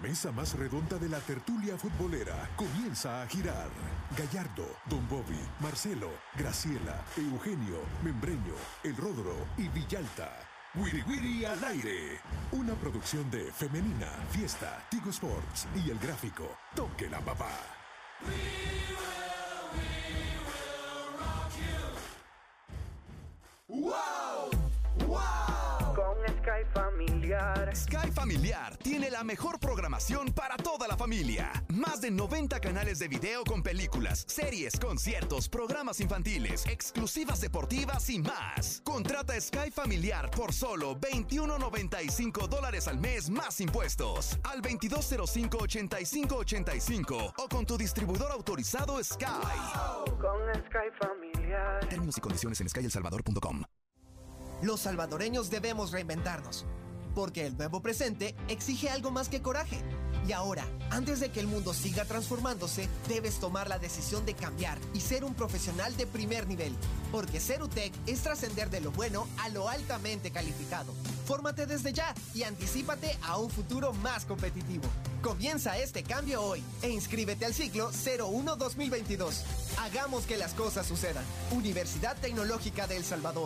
mesa más redonda de la tertulia futbolera comienza a girar. Gallardo, Don Bobby, Marcelo, Graciela, Eugenio, Membreño, El Ródoro y Villalta. Wiri Wiri al aire. Una producción de Femenina, Fiesta, Tigo Sports y El Gráfico. Toque la papá. ¡Wow! ¡Wow! Con Sky Familiar. Sky Familiar tiene la mejor programación para toda la familia. Más de 90 canales de video con películas, series, conciertos, programas infantiles, exclusivas deportivas y más. Contrata Sky Familiar por solo $21.95 al mes más impuestos. Al 2205-8585 o con tu distribuidor autorizado Sky. Wow. Con Sky Familiar. Términos y condiciones en skyelsalvador.com. Los salvadoreños debemos reinventarnos, porque el nuevo presente exige algo más que coraje. Y ahora, antes de que el mundo siga transformándose, debes tomar la decisión de cambiar y ser un profesional de primer nivel. Porque ser UTEC es trascender de lo bueno a lo altamente calificado. Fórmate desde ya y anticípate a un futuro más competitivo. Comienza este cambio hoy e inscríbete al ciclo 01-2022. Hagamos que las cosas sucedan. Universidad Tecnológica de El Salvador.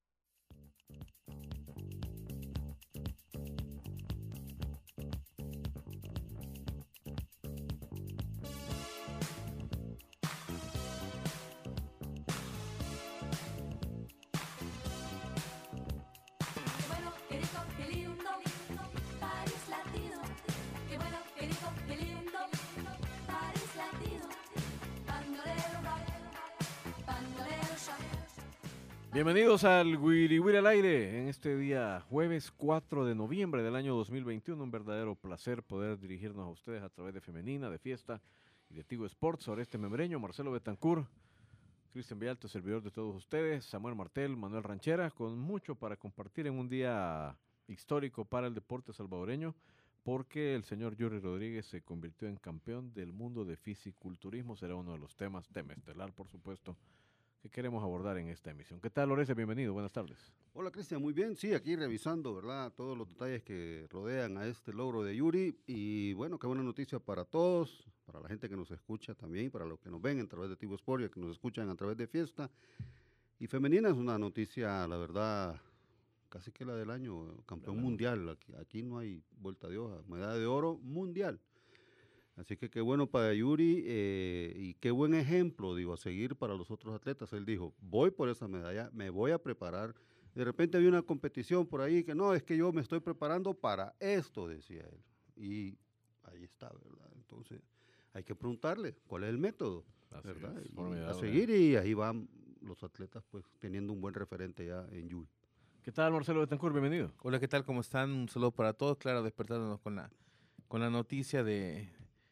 Bienvenidos al Wiri Wiri al aire en este día jueves 4 de noviembre del año 2021. Un verdadero placer poder dirigirnos a ustedes a través de Femenina, de Fiesta y de Tigo Sports. Sobre este membreño, Marcelo Betancourt, Cristian Villalta, servidor de todos ustedes, Samuel Martel, Manuel Ranchera, con mucho para compartir en un día histórico para el deporte salvadoreño, porque el señor Yuri Rodríguez se convirtió en campeón del mundo de fisiculturismo. Será uno de los tema estelar, por supuesto, que queremos abordar en esta emisión. ¿Qué tal, Lorenzo? Bienvenido, buenas tardes. Hola, Cristian, muy bien. Sí, aquí revisando, ¿verdad?, todos los detalles que rodean a este logro de Yuri. Y bueno, qué buena noticia para todos, para la gente que nos escucha también, para los que nos ven a través de Tigo Sport y que nos escuchan a través de Fiesta. Y Femenina es una noticia, la verdad, casi que la del año, campeón mundial. Aquí no hay vuelta de hoja, medalla de oro mundial. Así que qué bueno para Yuri y qué buen ejemplo, digo, a seguir para los otros atletas. Él dijo, voy por esa medalla, me voy a preparar. De repente había una competición por ahí que no, es que yo me estoy preparando para esto, decía él. Y ahí está, ¿verdad? Entonces hay que preguntarle cuál es el método, ¿verdad? A seguir, y ahí van los atletas pues teniendo un buen referente ya en Yuri. ¿Qué tal, Marcelo Betancourt? Bienvenido. Hola, ¿qué tal? ¿Cómo están? Un saludo para todos. Claro, despertándonos con la noticia de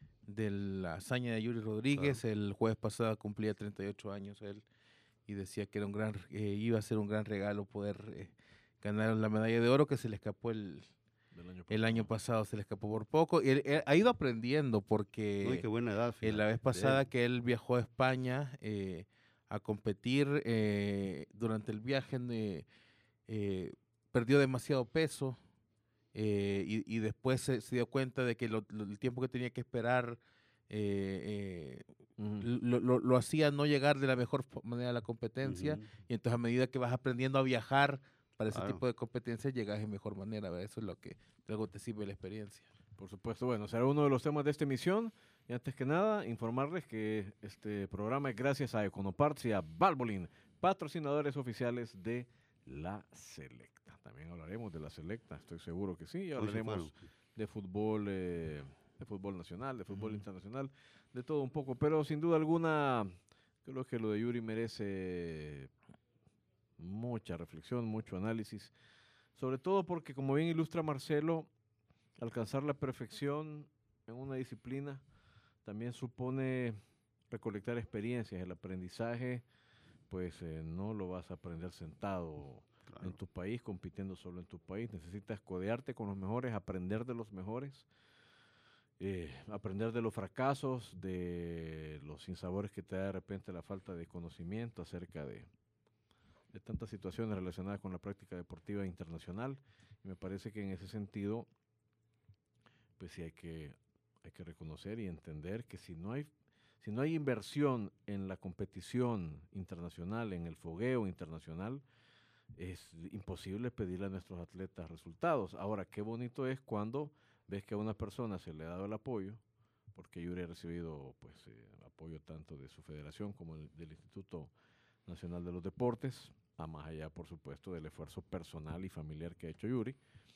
la hazaña de Yuri Rodríguez. Claro. El jueves pasado cumplía 38 años él y decía que era iba a ser un gran regalo poder ganar la medalla de oro, que se le escapó el año pasado, se le escapó por poco. Y él ha ido aprendiendo porque qué buena edad, la vez pasada que él viajó a España a competir, durante el viaje perdió demasiado peso. Y después se dio cuenta de que el tiempo que tenía que esperar lo hacía no llegar de la mejor manera a la competencia. Y entonces, a medida que vas aprendiendo a viajar para ese tipo de competencias, llegas de mejor manera, ¿verdad? Eso es lo que luego te sirve la experiencia. Por supuesto. Bueno, será uno de los temas de esta emisión. Y antes que nada, informarles que este programa es gracias a Econoparts y a Valvoline, patrocinadores oficiales de la Selecta. También hablaremos de la Selecta, estoy seguro que sí. Y hablaremos de fútbol nacional, de fútbol internacional, de todo un poco. Pero sin duda alguna, creo que lo de Yuri merece mucha reflexión, mucho análisis. Sobre todo porque, como bien ilustra Marcelo, alcanzar la perfección en una disciplina también supone recolectar experiencias. El aprendizaje, pues no lo vas a aprender sentado en tu país, compitiendo solo en tu país. Necesitas codearte con los mejores, aprender de los mejores, aprender de los fracasos, de los sinsabores que te da de repente la falta de conocimiento acerca de tantas situaciones relacionadas con la práctica deportiva internacional. Y me parece que en ese sentido pues sí hay que reconocer y entender que si no hay inversión en la competición internacional, en el fogueo internacional, es imposible pedirle a nuestros atletas resultados. Ahora, qué bonito es cuando ves que a una persona se le ha dado el apoyo, porque Yuri ha recibido pues apoyo tanto de su federación como del Instituto Nacional de los Deportes, a más allá, por supuesto, del esfuerzo personal y familiar que ha hecho Yuri,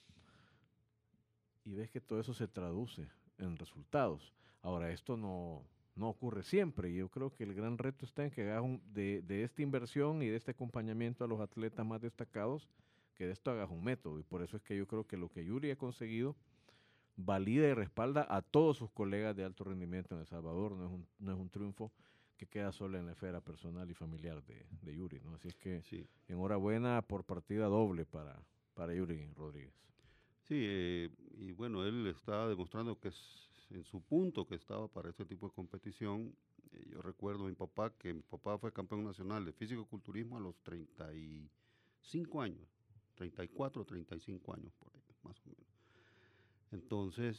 y ves que todo eso se traduce en resultados. Ahora, esto no ocurre siempre, y yo creo que el gran reto está en que hagas de esta inversión y de este acompañamiento a los atletas más destacados, que de esto hagas un método, y por eso es que yo creo que lo que Yuri ha conseguido valida y respalda a todos sus colegas de alto rendimiento en El Salvador. No es un triunfo que queda solo en la esfera personal y familiar de Yuri, ¿no? Así es que Sí. enhorabuena por partida doble para Yuri Rodríguez. Sí, y bueno, él está demostrando que es en su punto que estaba para este tipo de competición. Yo recuerdo a que mi papá fue campeón nacional de físico-culturismo a los 35 años, 34, 35 años por ahí, más o menos. Entonces,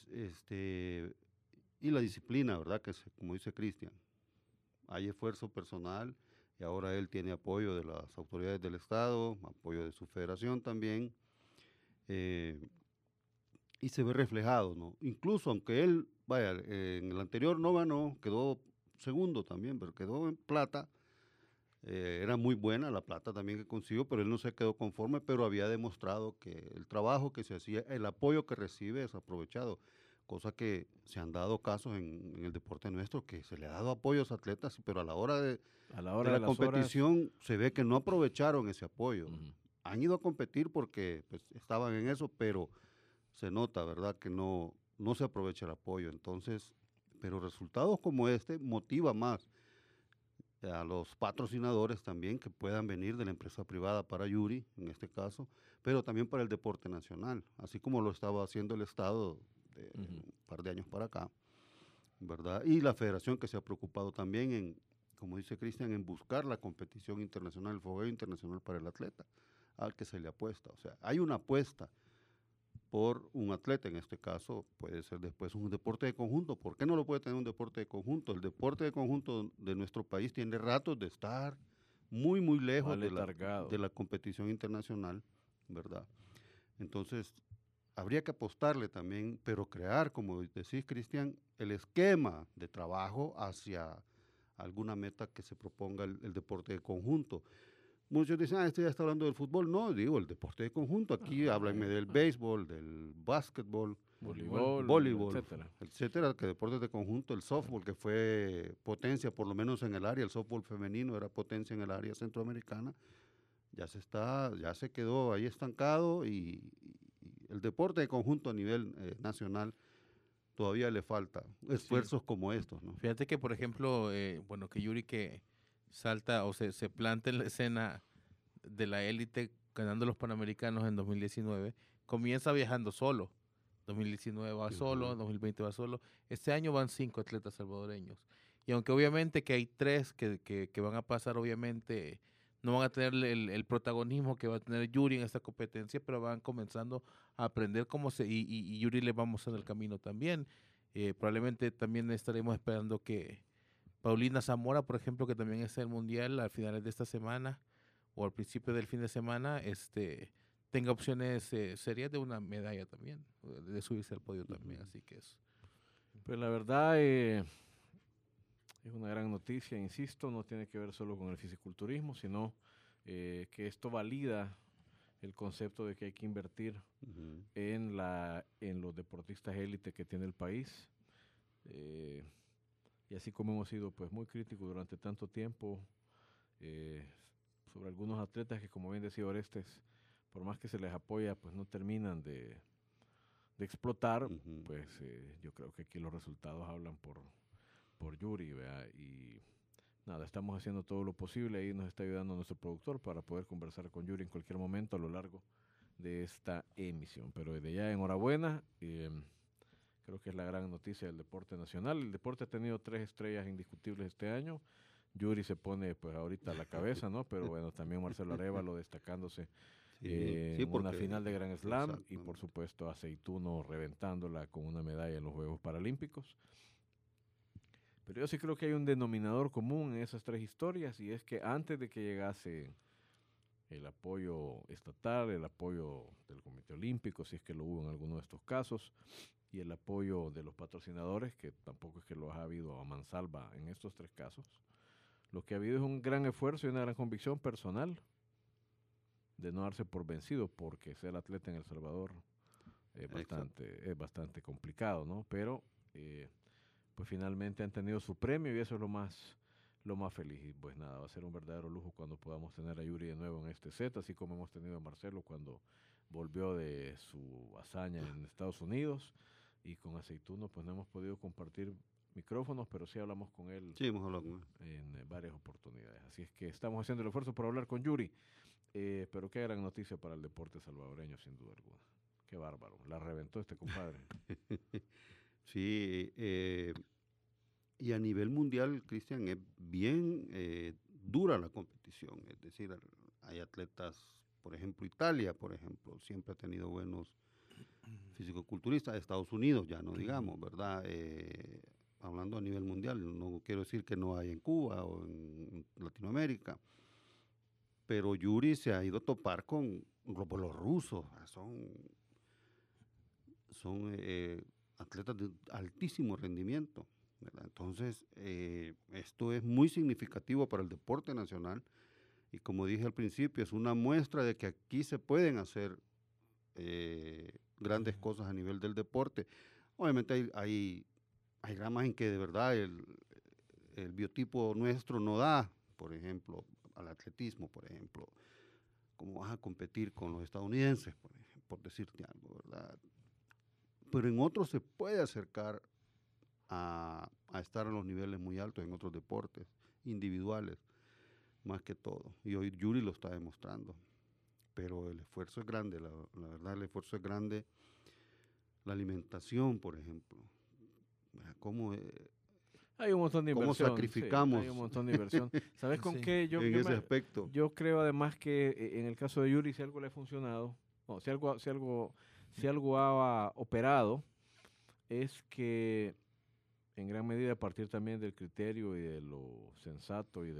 y la disciplina, ¿verdad? Como dice Cristian, hay esfuerzo personal y ahora él tiene apoyo de las autoridades del Estado, apoyo de su federación también. Y se ve reflejado, ¿no? Incluso aunque él, vaya, en el anterior no ganó, quedó segundo también, pero quedó en plata. Era muy buena la plata también que consiguió, pero él no se quedó conforme, pero había demostrado que el trabajo que se hacía, el apoyo que recibe es aprovechado, cosa que se han dado casos en el deporte nuestro, que se le ha dado apoyo a los atletas, pero a la hora de la competición se ve que no aprovecharon ese apoyo. Uh-huh. Han ido a competir porque pues, estaban en eso, pero se nota, ¿verdad?, que no se aprovecha el apoyo. Entonces, pero resultados como este motiva más a los patrocinadores también que puedan venir de la empresa privada para Yuri, en este caso, pero también para el deporte nacional, así como lo estaba haciendo el Estado un par de años para acá, ¿verdad? Y la federación que se ha preocupado también en, como dice Cristian, en buscar la competición internacional, el fogueo internacional para el atleta, al que se le apuesta. O sea, hay una apuesta por un atleta, en este caso puede ser después un deporte de conjunto. ¿Por qué no lo puede tener un deporte de conjunto? El deporte de conjunto de nuestro país tiene ratos de estar muy, muy lejos de la competición internacional, ¿verdad? Entonces, habría que apostarle también, pero crear, como decís, Cristian, el esquema de trabajo hacia alguna meta que se proponga el deporte de conjunto. Muchos dicen, este ya está hablando del fútbol. No, digo, el deporte de conjunto. Aquí háblenme del béisbol, del básquetbol, voleibol, etcétera, que deportes de conjunto, el softball, que fue potencia, por lo menos en el área, el softball femenino era potencia en el área centroamericana, ya se quedó ahí estancado y el deporte de conjunto a nivel nacional todavía le falta esfuerzos como estos, ¿no? Fíjate que, por ejemplo, que Yuri que salta o se planta en la escena de la élite ganando los Panamericanos en 2019, comienza viajando solo. 2019 va solo, 2020 va solo. Este año van 5 atletas salvadoreños. Y aunque obviamente que hay 3 que van a pasar, obviamente no van a tener el protagonismo que va a tener Yuri en esta competencia, pero van comenzando a aprender cómo y Yuri le va mostrando el camino también. Probablemente también estaremos esperando que Paulina Zamora, por ejemplo, que también está en el Mundial a finales de esta semana o al principio del fin de semana, tenga opciones serias de una medalla también, de subirse al podio también, así que es. Pues la verdad es una gran noticia, insisto, no tiene que ver solo con el fisiculturismo, sino que esto valida el concepto de que hay que invertir en los deportistas élite que tiene el país. Y así como hemos sido pues muy críticos durante tanto tiempo sobre algunos atletas que, como bien decía Orestes, por más que se les apoya, pues no terminan de explotar, pues yo creo que aquí los resultados hablan por Yuri, ¿verdad? Y nada, estamos haciendo todo lo posible, ahí nos está ayudando nuestro productor para poder conversar con Yuri en cualquier momento a lo largo de esta emisión. Pero desde ya, enhorabuena. Creo que es la gran noticia del deporte nacional. El deporte ha tenido 3 estrellas indiscutibles este año. Yuri se pone pues ahorita a la cabeza, ¿no? Pero bueno, también Marcelo Arévalo destacándose Sí, en una porque- final de Grand Slam y exactamente. por supuesto Aceituno reventándola con una medalla en los Juegos Paralímpicos. Pero yo sí creo que hay un denominador común en esas tres historias y es que antes de que llegase el apoyo estatal, el apoyo del Comité Olímpico, si es que lo hubo en alguno de estos casos, y el apoyo de los patrocinadores, que tampoco es que lo ha habido a mansalva en estos tres casos, lo que ha habido es un gran esfuerzo y una gran convicción personal de no darse por vencido, porque ser atleta en El Salvador es bastante complicado, ¿no? Pero pues finalmente han tenido su premio y eso es lo más feliz. Y pues nada, va a ser un verdadero lujo cuando podamos tener a Yuri de nuevo en este set, así como hemos tenido a Marcelo cuando volvió de su hazaña en Estados Unidos. Y con Aceituno pues no hemos podido compartir micrófonos, pero sí hablamos con él Sí, hemos hablado con él. en varias oportunidades. Así es que estamos haciendo el esfuerzo por hablar con Yuri. Pero qué gran noticia para el deporte salvadoreño, sin duda alguna. Qué bárbaro. La reventó este compadre. Sí, y a nivel mundial, Cristian, es bien dura la competición. Es decir, hay atletas, por ejemplo, Italia, por ejemplo, siempre ha tenido buenos fisicoculturistas. Estados Unidos, ya no digamos, ¿verdad? Hablando a nivel mundial, no quiero decir que no hay en Cuba o en Latinoamérica, pero Yuri se ha ido a topar con los rusos, son atletas de altísimo rendimiento, ¿verdad? Entonces, esto es muy significativo para el deporte nacional y como dije al principio, es una muestra de que aquí se pueden hacer grandes cosas a nivel del deporte. Obviamente hay ramas en que de verdad el biotipo nuestro no da, por ejemplo, al atletismo, por ejemplo, cómo vas a competir con los estadounidenses, por decirte algo, ¿verdad? Pero en otros se puede acercar a estar en los niveles muy altos en otros deportes individuales, más que todo. Y hoy Yuri lo está demostrando. Pero el esfuerzo es grande, la verdad el esfuerzo es grande. La alimentación, por ejemplo. ¿Cómo, Hay un montón de cómo inversión. sacrificamos Sí, hay un montón de inversión. ¿Sabes con Sí. qué? en ese aspecto? Yo creo además que en el caso de Yuri, si algo le ha funcionado, no, si algo ha operado, es que en gran medida a partir también del criterio y de lo sensato y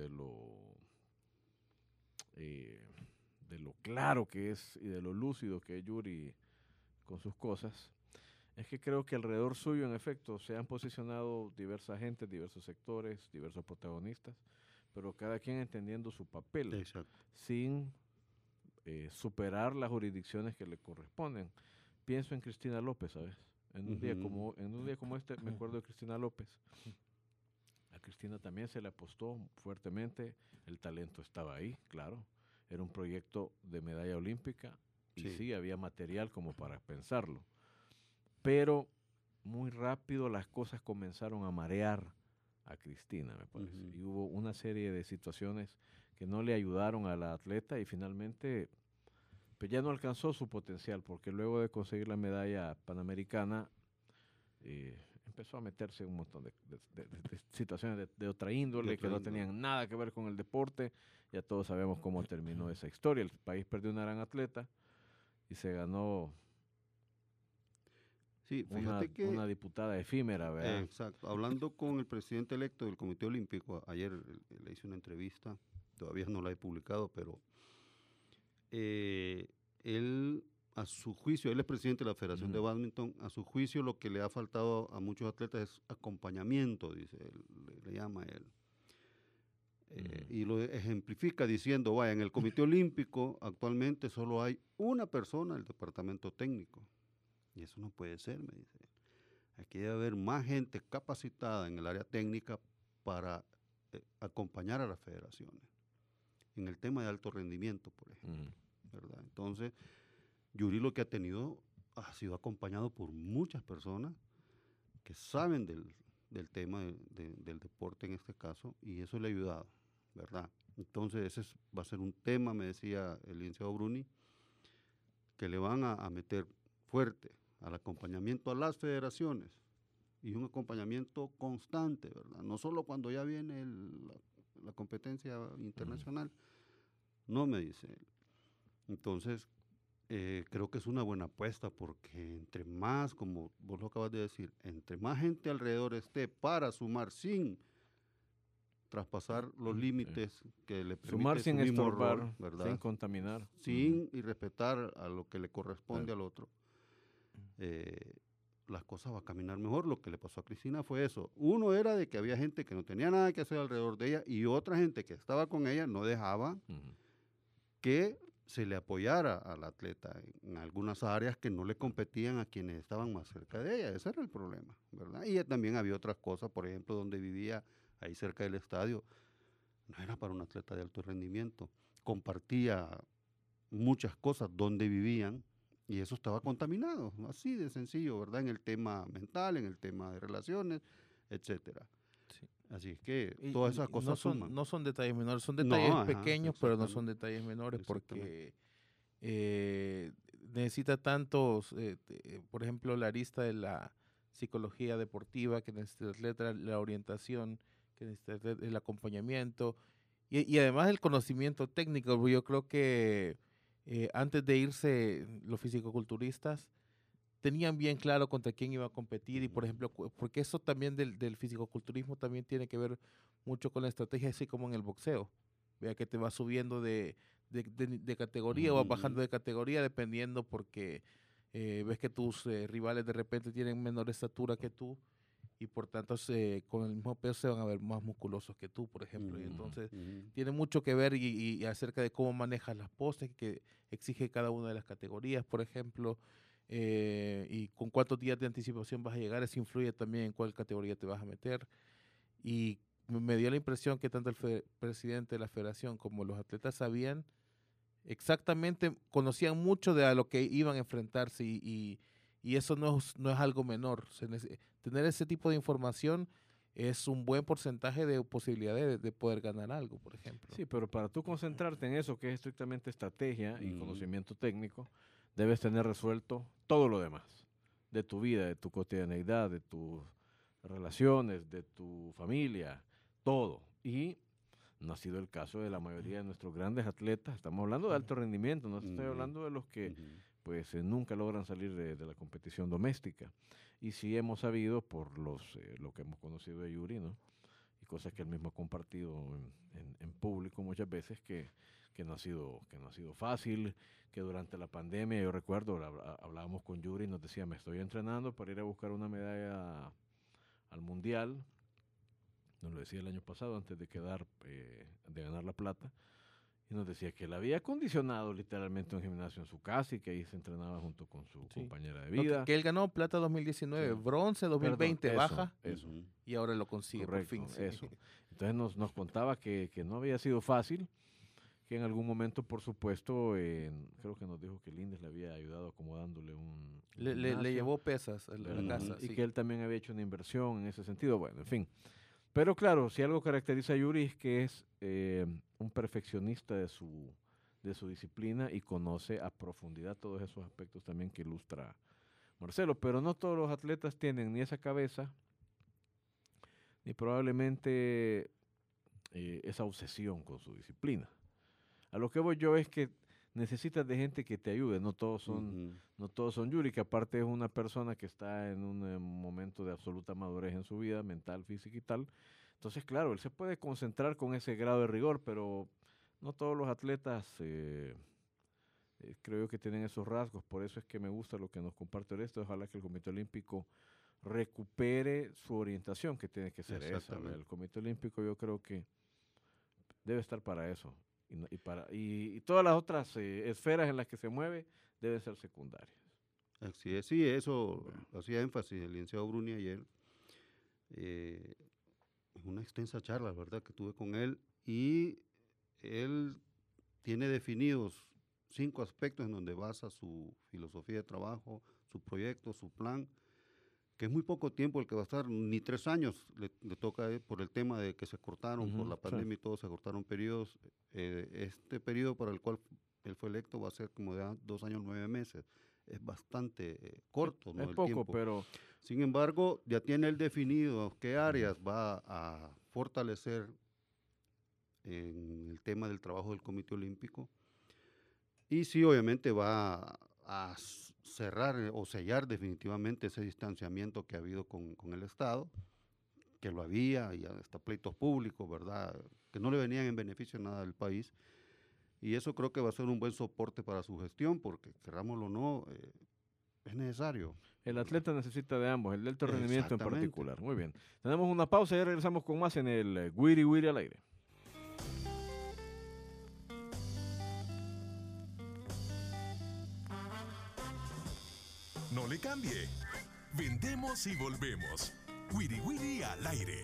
de lo claro que es y de lo lúcido que es Yuri con sus cosas, es que creo que alrededor suyo, en efecto, se han posicionado diversas gentes, diversos sectores, diversos protagonistas, pero cada quien entendiendo su papel, Exacto. sin superar las jurisdicciones que le corresponden. Pienso en Cristina López, ¿sabes? En un día como este, me acuerdo de Cristina López. A Cristina también se le apostó fuertemente, el talento estaba ahí, claro. Era un proyecto de medalla olímpica y sí había material como para pensarlo. Pero muy rápido las cosas comenzaron a marear a Cristina, me parece. Y hubo una serie de situaciones que no le ayudaron a la atleta y finalmente pues ya no alcanzó su potencial porque luego de conseguir la medalla panamericana empezó a meterse en un montón de situaciones de otra índole que no tenían nada que ver con el deporte. Ya todos sabemos cómo terminó esa historia. El país perdió una gran atleta y se ganó una diputada efímera, ¿verdad? Exacto. Hablando con el presidente electo del Comité Olímpico, ayer le hice una entrevista, todavía no la he publicado, pero él, a su juicio, él es presidente de la Federación de Bádminton, a su juicio lo que le ha faltado a muchos atletas es acompañamiento, dice él, le llama él. Y lo ejemplifica diciendo, vaya, en el Comité Olímpico actualmente solo hay una persona del departamento técnico. Y eso no puede ser, me dice. Aquí debe haber más gente capacitada en el área técnica para acompañar a las federaciones. En el tema de alto rendimiento, por ejemplo. ¿Verdad? Entonces, Yuri lo que ha tenido ha sido acompañado por muchas personas que saben del tema del deporte en este caso, y eso le ha ayudado, ¿verdad? Entonces, va a ser un tema, me decía el licenciado Bruni, que le van a meter fuerte al acompañamiento a las federaciones y un acompañamiento constante, ¿verdad? No solo cuando ya viene la competencia internacional, no, me dice él. Entonces, creo que es una buena apuesta porque entre más, como vos lo acabas de decir, entre más gente alrededor esté para sumar sin traspasar los límites que le Sumar permite sin su mismo estorbar, rol, ¿verdad? sin contaminar. Sin y respetar a lo que le corresponde Claro. al otro, las cosas van a caminar mejor. Lo que le pasó a Cristina fue eso. Uno era de que había gente que no tenía nada que hacer alrededor de ella y otra gente que estaba con ella no dejaba Ujú. que se le apoyara al atleta en algunas áreas que no le competían a quienes estaban más cerca de ella. Ese era el problema, ¿verdad? Y también había otras cosas, por ejemplo, donde vivía, ahí cerca del estadio, no era para un atleta de alto rendimiento. Compartía muchas cosas donde vivían y eso estaba contaminado, así de sencillo, ¿verdad? En el tema mental, en el tema de relaciones, etcétera. Sí. Así es que Y- todas y esas cosas suman. no son detalles menores, son No, detalles ajá, pequeños, pero no son exactamente. detalles menores porque Exactamente. necesita tantos, por ejemplo, la arista de la psicología deportiva que necesita el atleta, la orientación que necesita el atleta, el acompañamiento y además el conocimiento técnico. Porque yo creo que antes de irse los fisicoculturistas tenían bien claro contra quién iba a competir y, por ejemplo, porque eso también del fisicoculturismo también tiene que ver mucho con la estrategia, así como en el boxeo. Vea que te va subiendo de categoría o vas bajando de categoría dependiendo porque ves que tus rivales de repente tienen menor estatura que tú y por tanto con el mismo peso se van a ver más musculosos que tú, por ejemplo. Y entonces tiene mucho que ver y acerca de cómo manejas las poses que exige cada una de las categorías, por ejemplo, y con cuántos días de anticipación vas a llegar, eso influye también en cuál categoría te vas a meter. Y me dio la impresión que tanto el presidente de la federación como los atletas sabían exactamente, conocían mucho de a lo que iban a enfrentarse y eso no es algo menor. Tener ese tipo de información es un buen porcentaje de posibilidades de poder ganar algo, por ejemplo. Sí, pero para tú concentrarte en eso, que es estrictamente estrategia y conocimiento técnico, debes tener resuelto todo lo demás, de tu vida, de tu cotidianeidad, de tus relaciones, de tu familia, todo. Y no ha sido el caso de la mayoría de nuestros grandes atletas. Estamos hablando de alto rendimiento, no estoy hablando de los que pues nunca logran salir de la competición doméstica. Y sí hemos sabido por lo que hemos conocido de Yuri, ¿no? Y cosas que él mismo ha compartido en público muchas veces que no ha sido fácil, que durante la pandemia, yo recuerdo, hablábamos con Yuri y nos decía, me estoy entrenando para ir a buscar una medalla al Mundial. Nos lo decía el año pasado antes de ganar la plata. Y nos decía que él había acondicionado literalmente un gimnasio en su casa y que ahí se entrenaba junto con su compañera de No, vida. que él ganó plata 2019, Sí. bronce 2020, Perdón, baja eso. y ahora lo consigue Correcto, por fin. Sí. eso. Entonces nos contaba que no había sido fácil, que en algún momento, por supuesto, creo que nos dijo que Lindes le había ayudado acomodándole un Le gimnasio, llevó pesas a la ¿verdad? casa. Y Sí. que él también había hecho una inversión en ese sentido. Bueno, en fin. Pero claro, si algo caracteriza a Yuri es que es un perfeccionista de su disciplina y conoce a profundidad todos esos aspectos también que ilustra Marcelo. Pero no todos los atletas tienen ni esa cabeza, ni probablemente esa obsesión con su disciplina. A lo que voy yo es que necesitas de gente que te ayude, no todos son Yuri, que aparte es una persona que está en un momento de absoluta madurez en su vida, mental, física y tal. Entonces, claro, él se puede concentrar con ese grado de rigor, pero no todos los atletas creo que tienen esos rasgos. Por eso es que me gusta lo que nos comparte esto. Ojalá que el Comité Olímpico recupere su orientación, que tiene que ser esa. El Comité Olímpico yo creo que debe estar para eso. Y todas las otras esferas en las que se mueve deben ser secundarias. Así es, sí, eso hacía énfasis el licenciado Bruni ayer. Una extensa charla, ¿verdad?, que tuve con él, y él tiene definidos 5 aspectos en donde basa su filosofía de trabajo, su proyecto, su plan, que es muy poco tiempo el que va a estar, ni 3 años le toca por el tema de que se cortaron por la pandemia y todo, se cortaron periodos. Este periodo para el cual él fue electo va a ser como de 2 años 9 meses. Es bastante corto, ¿no? Es el poco, tiempo. pero... Sin embargo, ya tiene él definido qué áreas va a fortalecer en el tema del trabajo del Comité Olímpico. Y sí, obviamente va a cerrar o sellar definitivamente ese distanciamiento que ha habido con el Estado, que lo había, y hasta pleitos públicos, ¿verdad?, que no le venían en beneficio nada del país. Y eso creo que va a ser un buen soporte para su gestión, porque querrámoslo o no, es necesario. El atleta necesita de ambos, el de alto rendimiento en Exactamente. particular. Muy bien. Tenemos una pausa y ya regresamos con más en el Wiri Wiri al aire. No le cambie. Vendemos y volvemos. Wiri Wiri al aire.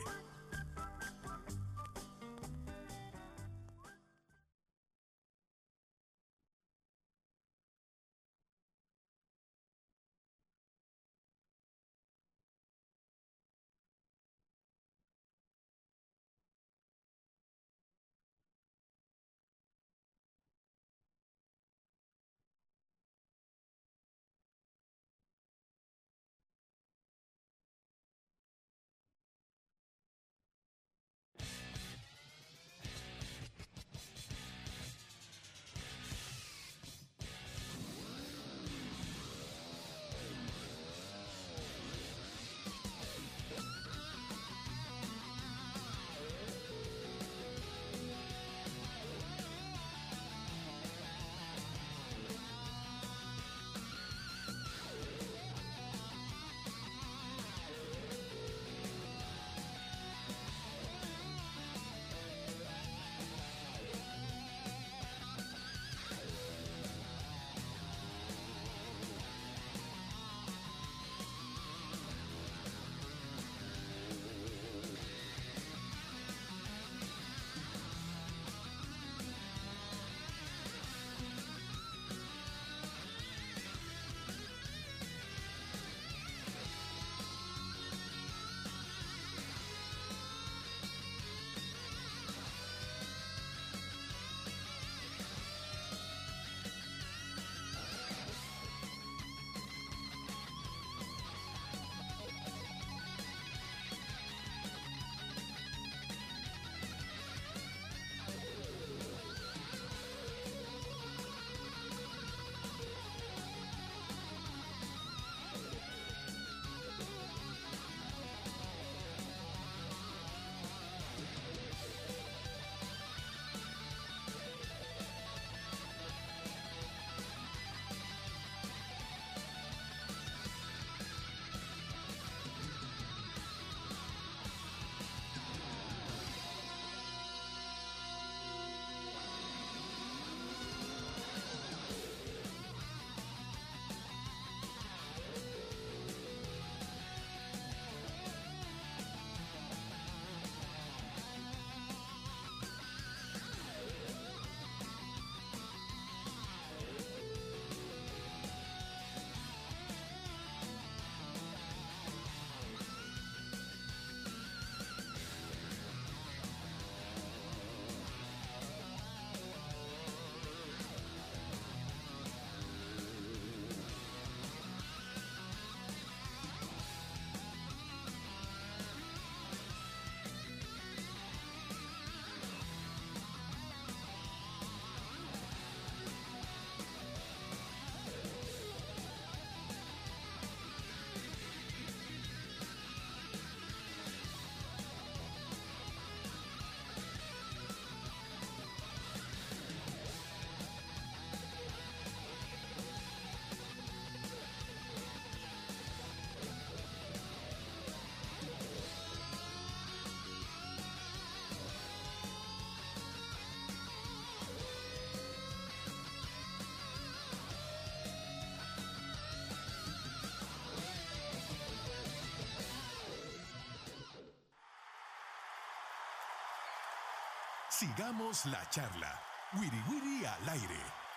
Sigamos la charla. Wiri Wiri al aire.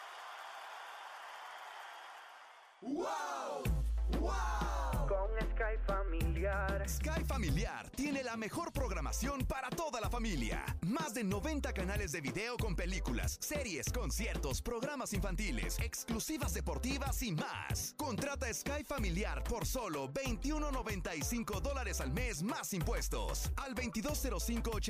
¡Wow! Con Sky Familiar. Sky Familiar tiene la mejor programación para toda la familia. Más de 90 canales de video con películas, series, conciertos, programas infantiles, exclusivas deportivas y más. Contrata Sky Familiar por solo $21.95 al mes más impuestos. Al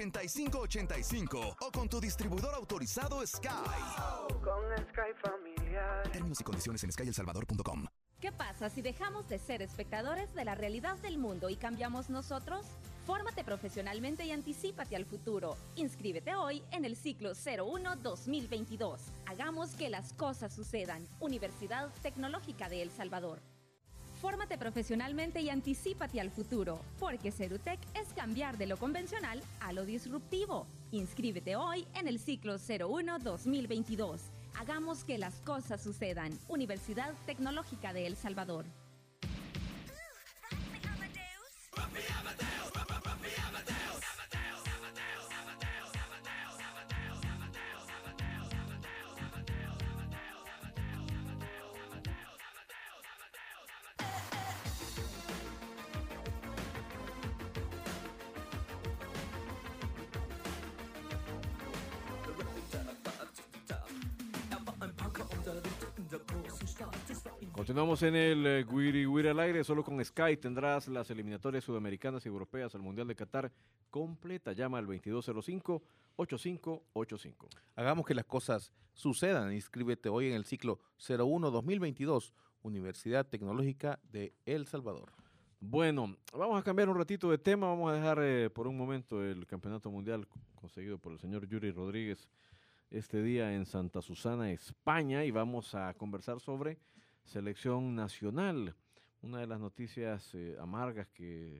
2205-8585 o con tu distribuidor autorizado Sky. Con Sky Familiar. familiar. Términos y condiciones en skyelsalvador.com. ¿Qué pasa si dejamos de ser espectadores de la realidad del mundo y cambiamos nosotros? Fórmate profesionalmente y anticípate al futuro. Inscríbete hoy en el ciclo 01-2022. Hagamos que las cosas sucedan. Universidad Tecnológica de El Salvador. Fórmate profesionalmente y anticípate al futuro, porque ser UTEC es cambiar de lo convencional a lo disruptivo. Inscríbete hoy en el ciclo 01-2022. Hagamos que las cosas sucedan. Universidad Tecnológica de El Salvador. Continuamos en el Wiri Wiri al aire, solo con Sky tendrás las eliminatorias sudamericanas y europeas al Mundial de Qatar completa. Llama al 2205-8585. Hagamos que las cosas sucedan. Inscríbete hoy en el ciclo 01-2022, Universidad Tecnológica de El Salvador. Bueno, vamos a cambiar un ratito de tema. Vamos a dejar por un momento el campeonato mundial conseguido por el señor Yuri Rodríguez este día en Santa Susana, España, y vamos a conversar sobre selección nacional. Una de las noticias amargas que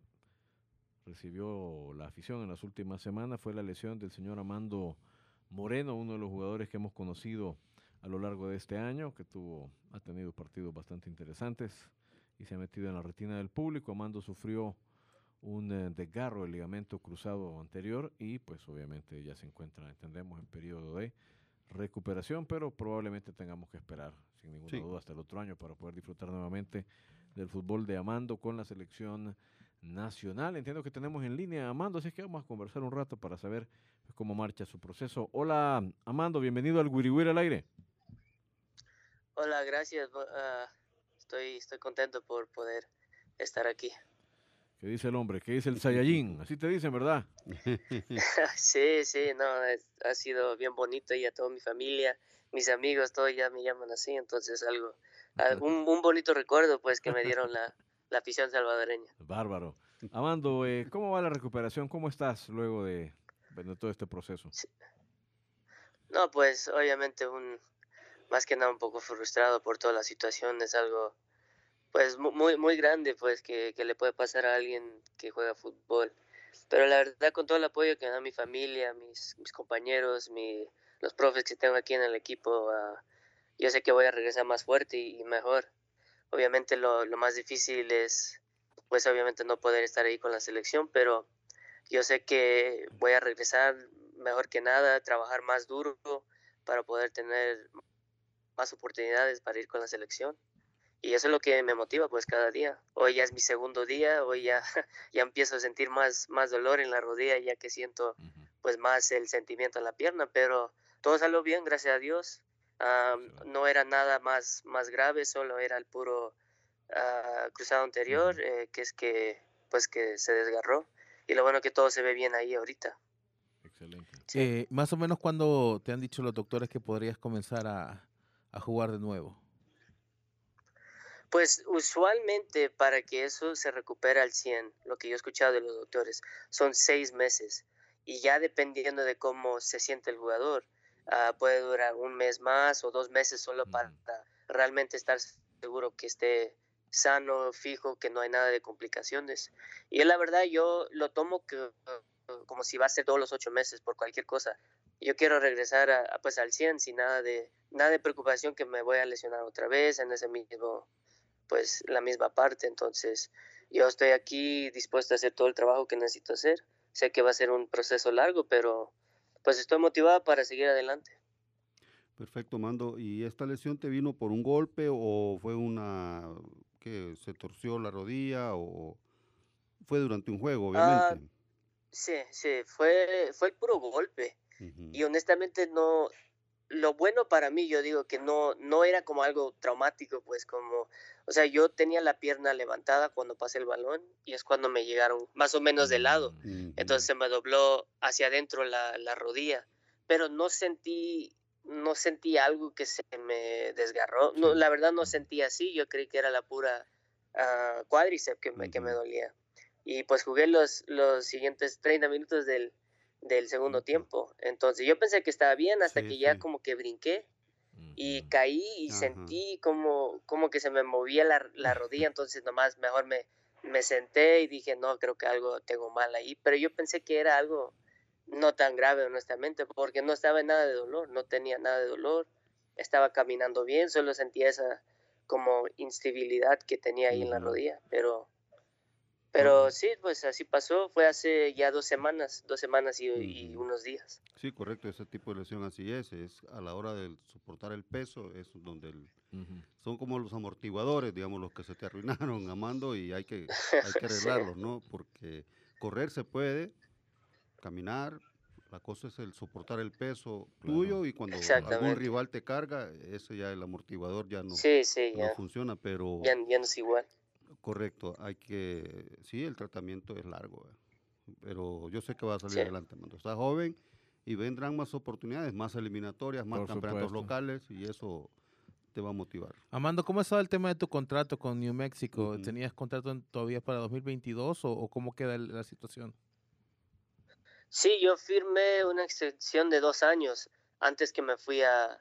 recibió la afición en las últimas semanas fue la lesión del señor Amando Moreno, uno de los jugadores que hemos conocido a lo largo de este año, que ha tenido partidos bastante interesantes y se ha metido en la retina del público. Amando sufrió un desgarro del ligamento cruzado anterior y pues obviamente ya se encuentra, entendemos, en periodo de recuperación, pero probablemente tengamos que esperar sin ninguna duda hasta el otro año para poder disfrutar nuevamente del fútbol de Amando con la selección nacional. Entiendo que tenemos en línea a Amando, así que vamos a conversar un rato para saber cómo marcha su proceso. Hola Amando, bienvenido al Wiri Wiri al aire. Hola, gracias. Estoy contento por poder estar aquí. ¿Qué dice el hombre? ¿Qué dice el Saiyajin? Así te dicen, ¿verdad? Sí, no, ha sido bien bonito y a toda mi familia, mis amigos, todos ya me llaman así, entonces un bonito recuerdo pues que me dieron la afición salvadoreña. Bárbaro. Amando, ¿cómo va la recuperación? ¿Cómo estás luego de todo este proceso? Sí. No, pues obviamente más que nada un poco frustrado por toda la situación, es algo pues muy grande pues que le puede pasar a alguien que juega fútbol, pero la verdad con todo el apoyo que me da mi familia, mis compañeros, los profes que tengo aquí en el equipo, yo sé que voy a regresar más fuerte y mejor. Obviamente lo más difícil es pues obviamente no poder estar ahí con la selección, pero yo sé que voy a regresar mejor que nada, trabajar más duro para poder tener más oportunidades para ir con la selección. Y eso es lo que me motiva pues cada día. Hoy ya es mi segundo día, hoy ya empiezo a sentir más dolor en la rodilla, ya que siento pues más el sentimiento en la pierna, pero todo salió bien, gracias a Dios. No era nada más grave, solo era el puro cruzado anterior, que se desgarró. Y lo bueno que todo se ve bien ahí ahorita. Excelente. Sí. Más o menos, ¿cuándo te han dicho los doctores que podrías comenzar a jugar de nuevo? Pues usualmente para que eso se recupere al 100, lo que yo he escuchado de los doctores, son 6 meses. Y ya dependiendo de cómo se siente el jugador, puede durar 1 mes más o 2 meses solo para realmente estar seguro que esté sano, fijo, que no hay nada de complicaciones. Y la verdad yo lo tomo como si va a ser todos los 8 meses por cualquier cosa. Yo quiero regresar pues al 100 sin nada de preocupación que me voy a lesionar otra vez en ese mismo, pues la misma parte. Entonces yo estoy aquí dispuesto a hacer todo el trabajo que necesito hacer. Sé que va a ser un proceso largo, pero pues estoy motivado para seguir adelante. Perfecto, Mando. ¿Y esta lesión te vino por un golpe o fue que se torció la rodilla o fue durante un juego, obviamente? Sí, fue el puro golpe. Y honestamente no, lo bueno para mí, yo digo que no era como algo traumático, pues o sea, yo tenía la pierna levantada cuando pasé el balón y es cuando me llegaron más o menos de lado. Entonces se me dobló hacia adentro la rodilla, pero no sentí no sentí algo que se me desgarró. No, la verdad no sentí así. Yo creí que era la pura cuádriceps que me dolía. Y pues jugué los siguientes 30 minutos del segundo tiempo. Entonces yo pensé que estaba bien hasta que ya como que brinqué y caí y sentí como que se me movía la rodilla. Entonces nomás mejor me senté y dije, no, creo que algo tengo mal ahí. Pero yo pensé que era algo no tan grave, honestamente, porque no estaba en nada de dolor, no tenía nada de dolor, estaba caminando bien, solo sentía esa como instabilidad que tenía ahí en la rodilla, pero sí, pues así pasó, fue hace ya 2 semanas y unos días. Sí, correcto, ese tipo de lesión así es a la hora de soportar el peso, es donde son como los amortiguadores, digamos, los que se te arruinaron, Amando, y hay que arreglarlos, ¿no? Porque correr se puede, caminar, la cosa es el soportar el peso tuyo y cuando algún rival te carga, ese ya el amortiguador ya no, no funciona, pero... Ya no es igual. Correcto, sí, el tratamiento es largo, pero yo sé que va a salir adelante, Amando. Estás joven y vendrán más oportunidades, más eliminatorias, más campeonatos locales y eso te va a motivar. Amando, ¿cómo estaba el tema de tu contrato con New Mexico? ¿Tenías contrato todavía para 2022 o cómo queda la situación? Sí, yo firmé una extensión de 2 años antes que me fui al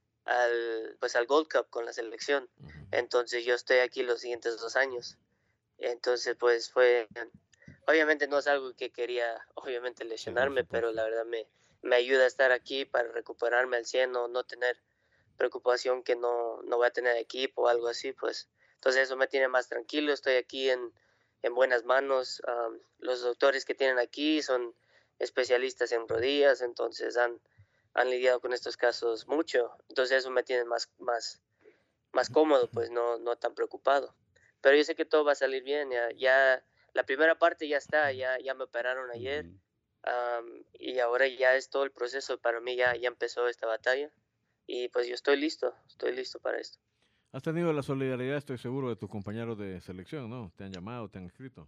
Gold Cup con la selección. Entonces yo estoy aquí los siguientes 2 años. Entonces pues obviamente no es algo que quería, obviamente lesionarme, pero la verdad me ayuda a estar aquí para recuperarme al 100, no tener preocupación que no voy a tener equipo o algo así, pues. Entonces eso me tiene más tranquilo, estoy aquí en buenas manos. Los doctores que tienen aquí son especialistas en rodillas, entonces han lidiado con estos casos mucho, entonces eso me tiene más cómodo, pues no tan preocupado. Pero yo sé que todo va a salir bien, ya la primera parte ya está, ya me operaron ayer, y ahora ya es todo el proceso, para mí ya empezó esta batalla, y pues yo estoy listo para esto. Has tenido la solidaridad, estoy seguro, de tus compañeros de selección, ¿no? ¿Te han llamado, te han escrito?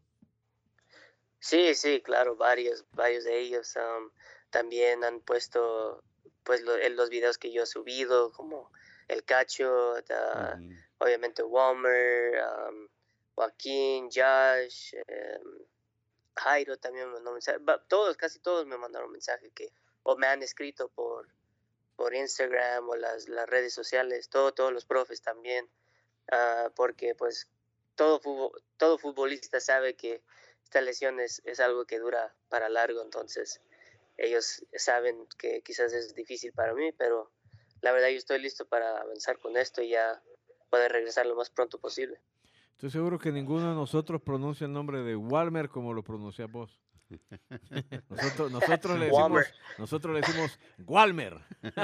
Sí, claro, varios de ellos también han puesto pues los videos que yo he subido, como el Cacho, obviamente Walmer, Joaquín, Josh, Jairo también me mandó mensaje. Casi todos me mandaron mensaje o me han escrito por Instagram o las redes sociales, todos los profes también, porque pues todo futbolista sabe que esta lesión es algo que dura para largo, entonces ellos saben que quizás es difícil para mí, pero la verdad yo estoy listo para avanzar con esto y ya poder regresar lo más pronto posible. Estoy seguro que ninguno de nosotros pronuncia el nombre de Walmer como lo pronuncias vos. Nosotros le decimos Walmer.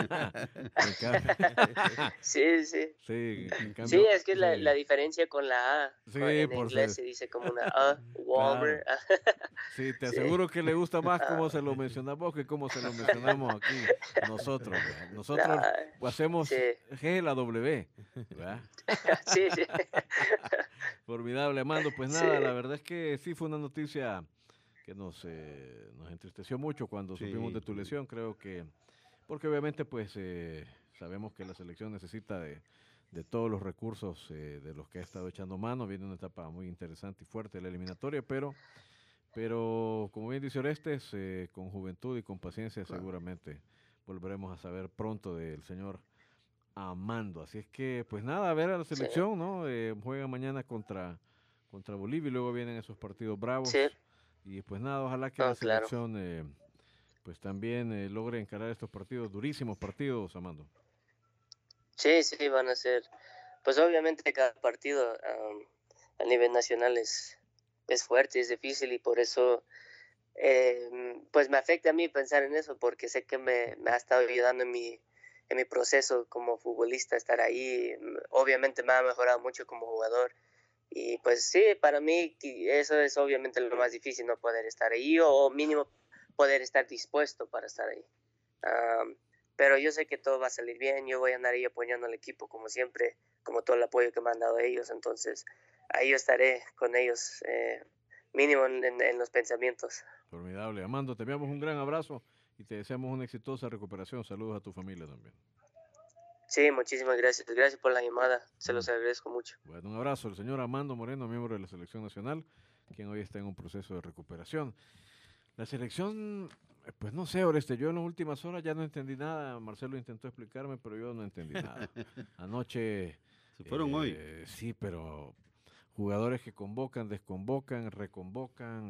Sí. Sí, sí, es que la diferencia con la A, sí, en inglés se dice como una A, Walmer. Claro. Sí, te aseguro que le gusta más cómo se lo mencionas vos que cómo se lo mencionamos aquí nosotros. ¿verdad? Nosotros hacemos G la W. ¿verdad? Sí. Formidable, Amando. Pues nada, la verdad es que sí fue una noticia que nos entristeció mucho cuando supimos de tu lesión. Creo que, porque obviamente pues sabemos que la selección necesita de todos los recursos de los que ha estado echando mano. Viene una etapa muy interesante y fuerte la eliminatoria, pero como bien dice Orestes, con juventud y con paciencia seguramente volveremos a saber pronto del señor Amando. Así es que pues nada, a ver a la selección, ¿no? Juega mañana contra Bolivia y luego vienen esos partidos bravos. Sí. Y pues nada, ojalá que la selección pues también logre encarar estos partidos, durísimos partidos, Amando. Sí, van a ser, pues obviamente cada partido a nivel nacional es fuerte, es difícil y por eso pues me afecta a mí pensar en eso porque sé que me ha estado ayudando en mi proceso como futbolista estar ahí. Obviamente me ha mejorado mucho como jugador. Y pues sí, para mí eso es obviamente lo más difícil, no poder estar ahí o mínimo poder estar dispuesto para estar ahí. Pero yo sé que todo va a salir bien, yo voy a andar ahí apoyando al equipo como siempre, como todo el apoyo que me han dado ellos, entonces ahí yo estaré con ellos mínimo en los pensamientos. Formidable. Amando, te enviamos un gran abrazo y te deseamos una exitosa recuperación. Saludos a tu familia también. Sí, muchísimas gracias. Gracias por la llamada. Se los agradezco mucho. Bueno, un abrazo. El señor Armando Moreno, miembro de la Selección Nacional, quien hoy está en un proceso de recuperación. La selección, pues no sé, Oreste, yo en las últimas horas ya no entendí nada. Marcelo intentó explicarme, pero yo no entendí nada. Anoche... Se fueron hoy. Sí, pero jugadores que convocan, desconvocan, reconvocan,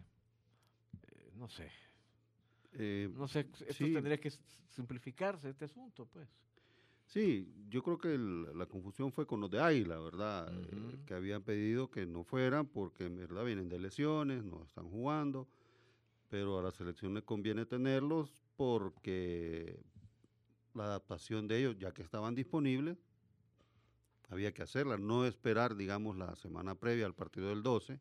no sé. No sé, esto sí. tendría que simplificarse este asunto, pues. Sí, yo creo que la confusión fue con los de Águila, ¿verdad? Que habían pedido que no fueran porque en verdad vienen de lesiones, no están jugando, pero a la selección le conviene tenerlos porque la adaptación de ellos, ya que estaban disponibles, había que hacerla, no esperar, digamos, la semana previa al partido del 12.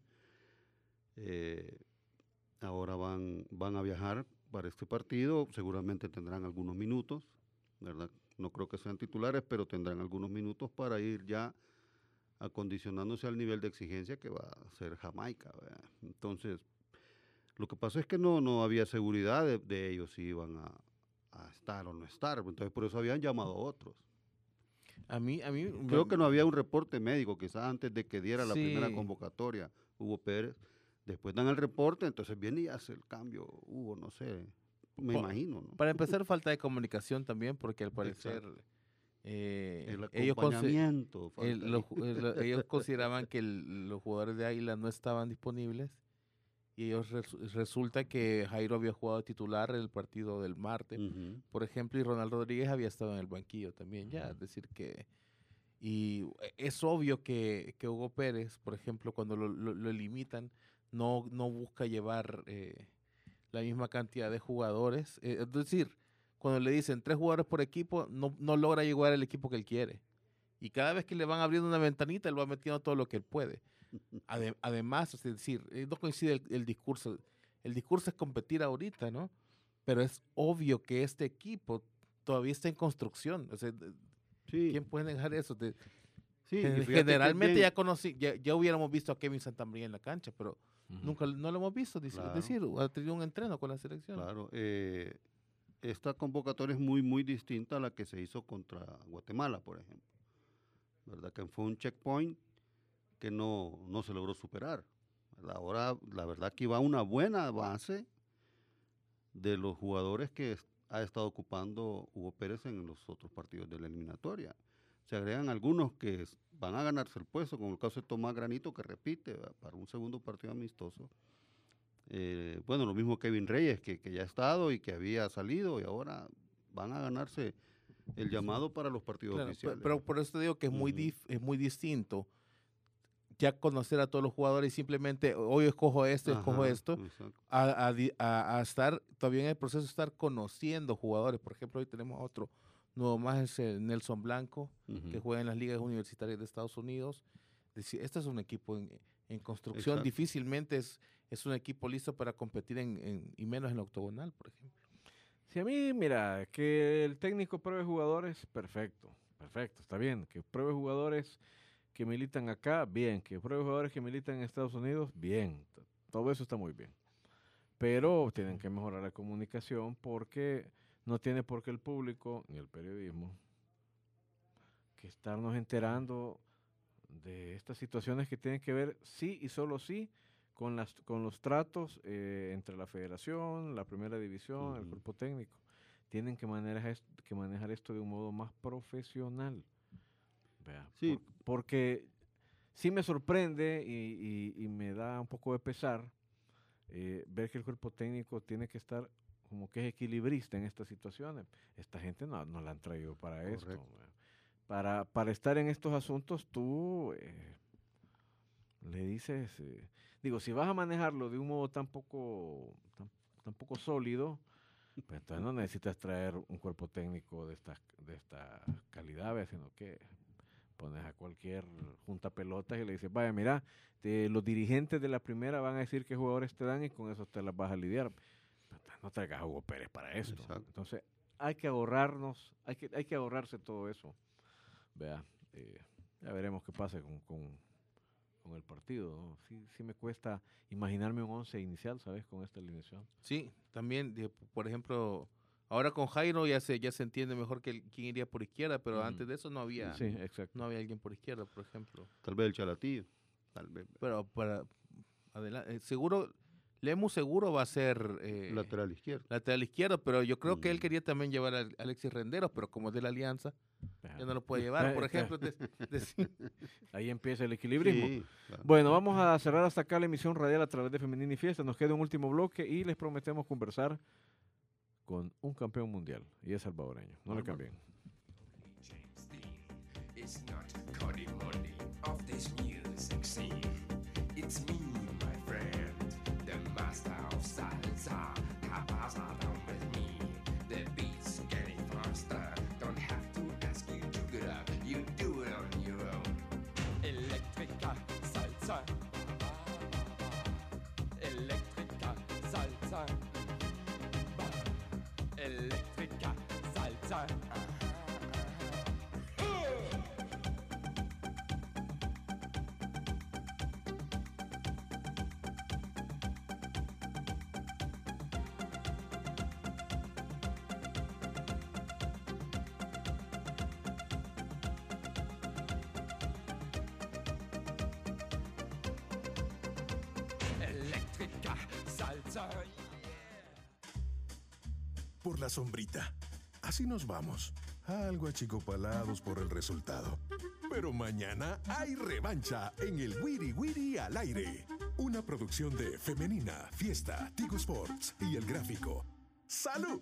Ahora van a viajar para este partido, seguramente tendrán algunos minutos, ¿verdad? No creo que sean titulares, pero tendrán algunos minutos para ir ya acondicionándose al nivel de exigencia que va a ser Jamaica, ¿verdad? Entonces, lo que pasó es que no había seguridad de ellos si iban a estar o no estar, entonces por eso habían llamado a otros. A mí Creo que no había un reporte médico, quizás antes de que diera la primera Sí. convocatoria Hugo Pérez. Después dan el reporte, entonces viene y hace el cambio Hugo, no sé, me imagino, ¿no? Para empezar, falta de comunicación también, porque al parecer El ellos, acompañamiento. falta ahí. ellos consideraban que los jugadores de Águila no estaban disponibles y ellos resulta que Jairo había jugado titular en el partido del martes, Ujú. por ejemplo, y Ronaldo Rodríguez había estado en el banquillo también ya, es decir que... Y es obvio que Hugo Pérez, por ejemplo, cuando lo limitan, no busca llevar la misma cantidad de jugadores. Es decir, cuando le dicen 3 jugadores por equipo, no logra llegar al equipo que él quiere. Y cada vez que le van abriendo una ventanita, él va metiendo todo lo que él puede. Además, es decir, no coincide el discurso. El discurso es competir ahorita, ¿no? Pero es obvio que este equipo todavía está en construcción. O sea, Sí, ¿quién puede negar eso? sí, y fíjate que Generalmente bien- ya hubiéramos visto a Kevin Santamaría en la cancha, pero Ujú. nunca no lo hemos visto. Claro. Es decir, ha tenido un entreno con la selección. Claro, esta convocatoria es muy, muy distinta a la que se hizo contra Guatemala, por ejemplo. ¿Verdad? Que fue un checkpoint que no se logró superar. ¿Verdad? Ahora, la verdad que va una buena base de los jugadores que ha estado ocupando Hugo Pérez en los otros partidos de la eliminatoria. Se agregan algunos que van a ganarse el puesto, como el caso de Tomás Granito, que repite, ¿verdad? Para un segundo partido amistoso. Bueno, lo mismo Kevin Reyes, que ya ha estado y que había salido, y ahora van a ganarse el llamado para los partidos Claro, oficiales. pero por eso te digo que es Ujú. muy distinto ya conocer a todos los jugadores y simplemente hoy escojo escojo Ajá, esto, exacto. a estar todavía en el proceso de estar conociendo jugadores. Por ejemplo, hoy tenemos otro nuevo más, es Nelson Blanco, que Ujú. juega en las ligas universitarias de Estados Unidos. Este es un equipo en construcción, Exacto. difícilmente es un equipo listo para competir y menos en la octogonal, por ejemplo. Si a mí, mira, que el técnico pruebe jugadores, perfecto, está bien. Que pruebe jugadores que militan acá, bien. Que pruebe jugadores que militan en Estados Unidos, bien. Todo eso está muy bien. Pero tienen que mejorar la comunicación porque no tiene por qué el público ni el periodismo que estarnos enterando de estas situaciones que tienen que ver, sí y solo sí, con los tratos entre la federación, la primera división, el Ujú. cuerpo técnico. Tienen que manejar esto de un modo más profesional. Vea, Sí. porque sí me sorprende y me da un poco de pesar ver que el cuerpo técnico tiene que estar como que es equilibrista en estas situaciones. Esta gente no la han traído para esto. Correcto. Vea. Para estar en estos asuntos, tú le dices, digo, si vas a manejarlo de un modo tan poco sólido, pues entonces no necesitas traer un cuerpo técnico de esta calidad, ¿ves? Sino que pones a cualquier junta pelotas y le dices, vaya, mira, los dirigentes de la primera van a decir qué jugadores te dan y con eso te las vas a lidiar. Pero no traigas a Hugo Pérez para esto. Exacto. Entonces, hay que ahorrarse todo eso. Vea, ya veremos qué pasa con con el partido, ¿no? Sí me cuesta imaginarme un 11 inicial, ¿sabes? Con esta alineación. Sí, también, por ejemplo, ahora con Jairo ya se entiende mejor quién iría por izquierda, pero antes de eso no había, Sí, exacto. no había alguien por izquierda, por ejemplo. Tal vez el Chalatillo. Tal vez. Pero para adelante, seguro, Lemus seguro va a ser Lateral izquierdo. lateral izquierdo, pero yo creo que él quería también llevar a Alexis Renderos, pero como es de la Alianza, ya no lo puede llevar, por ejemplo. Ahí empieza el equilibrismo. Sí, claro. Bueno, vamos a cerrar hasta acá la emisión radial a través de Femenina y Fiesta. Nos queda un último bloque y les prometemos conversar con un campeón mundial, y es salvadoreño. No le cambien. It's not Cody Money of this music scene. It's me, my friend, the master of salsa. Capasa down with me. The beat's getting faster. Don't have to ask you to get up. You do it on your own. Electrica salsa. Electrica salsa. Electrica salsa. Electrica salsa. Por la sombrita. Así nos vamos. Algo achicopalados por el resultado. Pero mañana hay revancha en el Wiri Wiri al aire. Una producción de Femenina, Fiesta, Tigo Sports y El Gráfico. ¡Salud!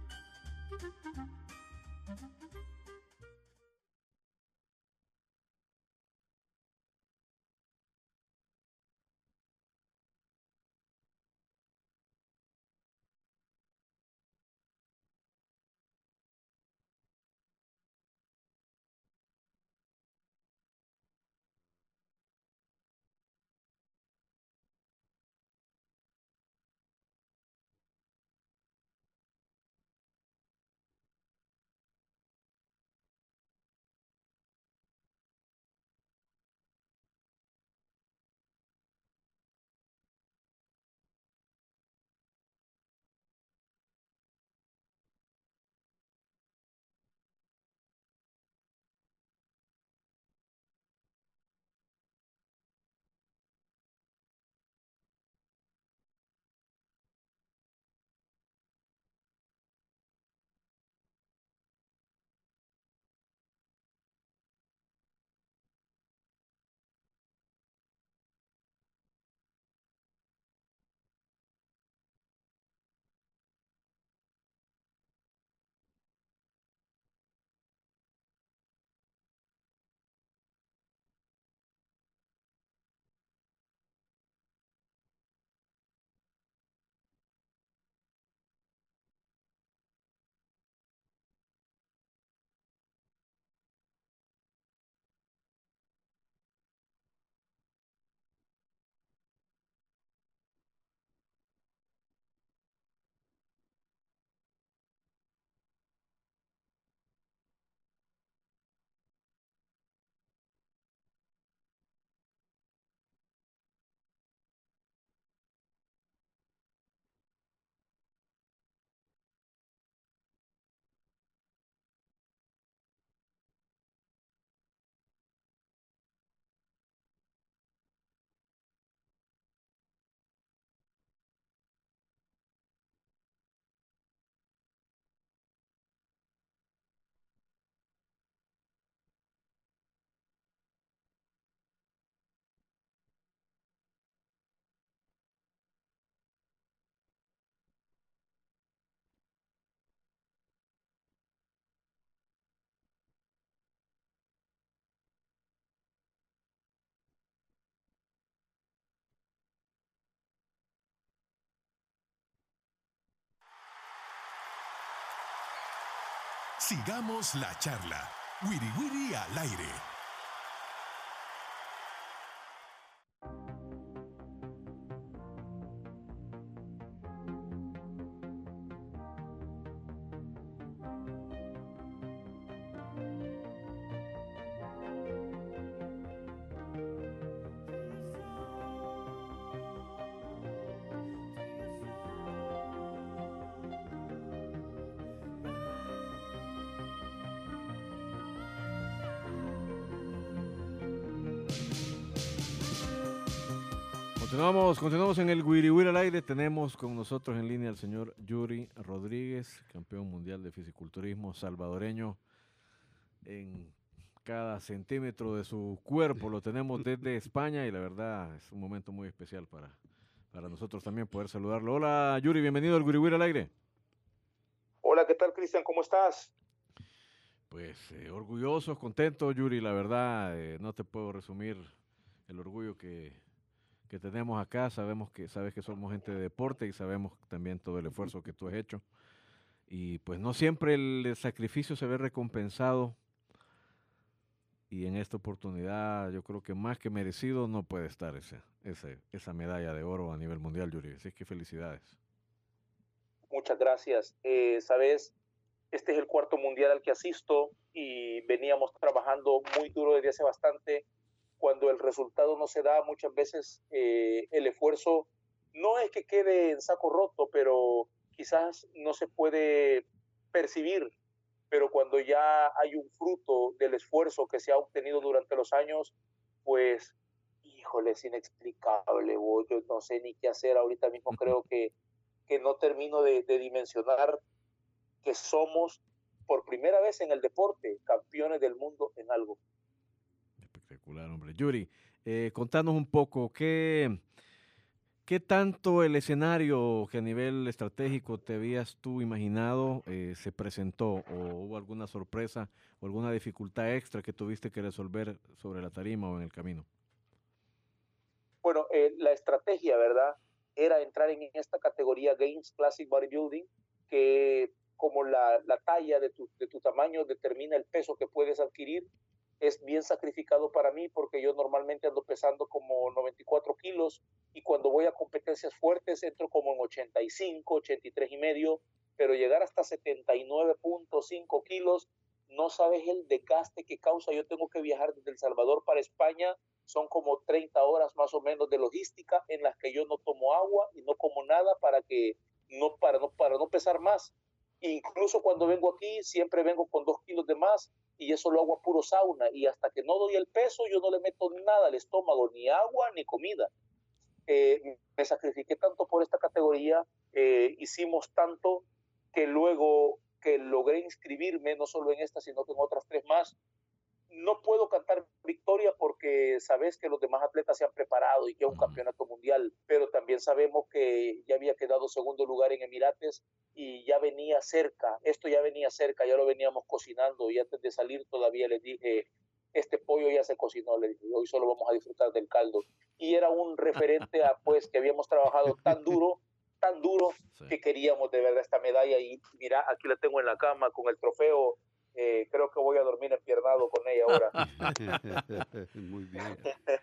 Sigamos la charla. Wiri Wiri al aire. Continuamos en el Wiri Wiri al aire. Tenemos con nosotros en línea al señor Yuri Rodríguez, campeón mundial de fisiculturismo salvadoreño. En cada centímetro de su cuerpo lo tenemos desde España y la verdad es un momento muy especial para nosotros también poder saludarlo. Hola Yuri, bienvenido al Wiri Wiri al aire. Hola, ¿qué tal, Cristian? ¿Cómo estás? Pues orgullosos, contentos, Yuri, la verdad, no te puedo resumir el orgullo que tenemos acá. Sabes que somos gente de deporte y sabemos también todo el esfuerzo que tú has hecho. Y pues no siempre el sacrificio se ve recompensado. Y en esta oportunidad yo creo que más que merecido no puede estar esa medalla de oro a nivel mundial, Yuri. Así que felicidades. Muchas gracias. Sabes, este es el 4º mundial al que asisto y veníamos trabajando muy duro desde hace bastante. Cuando el resultado no se da, muchas veces el esfuerzo no es que quede en saco roto, pero quizás no se puede percibir. Pero cuando ya hay un fruto del esfuerzo que se ha obtenido durante los años, pues, híjole, es inexplicable. Yo no sé ni qué hacer. Ahorita mismo creo que no termino de dimensionar que somos, por primera vez en el deporte, campeones del mundo en algo. Espectacular, hombre. Yuri, contanos un poco, ¿qué tanto el escenario que a nivel estratégico te habías tú imaginado se presentó? ¿O hubo alguna sorpresa o alguna dificultad extra que tuviste que resolver sobre la tarima o en el camino? Bueno, la estrategia, ¿verdad?, era entrar en esta categoría Games Classic Bodybuilding, que como la talla de tu tamaño determina el peso que puedes adquirir. Es bien sacrificado para mí porque yo normalmente ando pesando como 94 kilos y cuando voy a competencias fuertes entro como en 85, 83 y medio, pero llegar hasta 79.5 kilos, no sabes el desgaste que causa. Yo tengo que viajar desde El Salvador para España, son como 30 horas más o menos de logística en las que yo no tomo agua y no como nada para no pesar más. Incluso cuando vengo aquí siempre vengo con 2 kilos de más y eso lo hago a puro sauna y hasta que no doy el peso yo no le meto nada al estómago, ni agua ni comida. Me sacrifiqué tanto por esta categoría, hicimos tanto que luego que logré inscribirme no solo en esta sino que en otras 3 más. No puedo cantar victoria porque sabes que los demás atletas se han preparado y que es un campeonato mundial, pero también sabemos que ya había quedado segundo lugar en Emirates y ya venía cerca, ya lo veníamos cocinando y antes de salir todavía les dije, este pollo ya se cocinó, le dije, hoy solo vamos a disfrutar del caldo. Y era un referente a pues que habíamos trabajado tan duro sí, que queríamos de verdad esta medalla y mira, aquí la tengo en la cama con el trofeo. Creo que voy a dormir empiernado con ella ahora. Muy bien.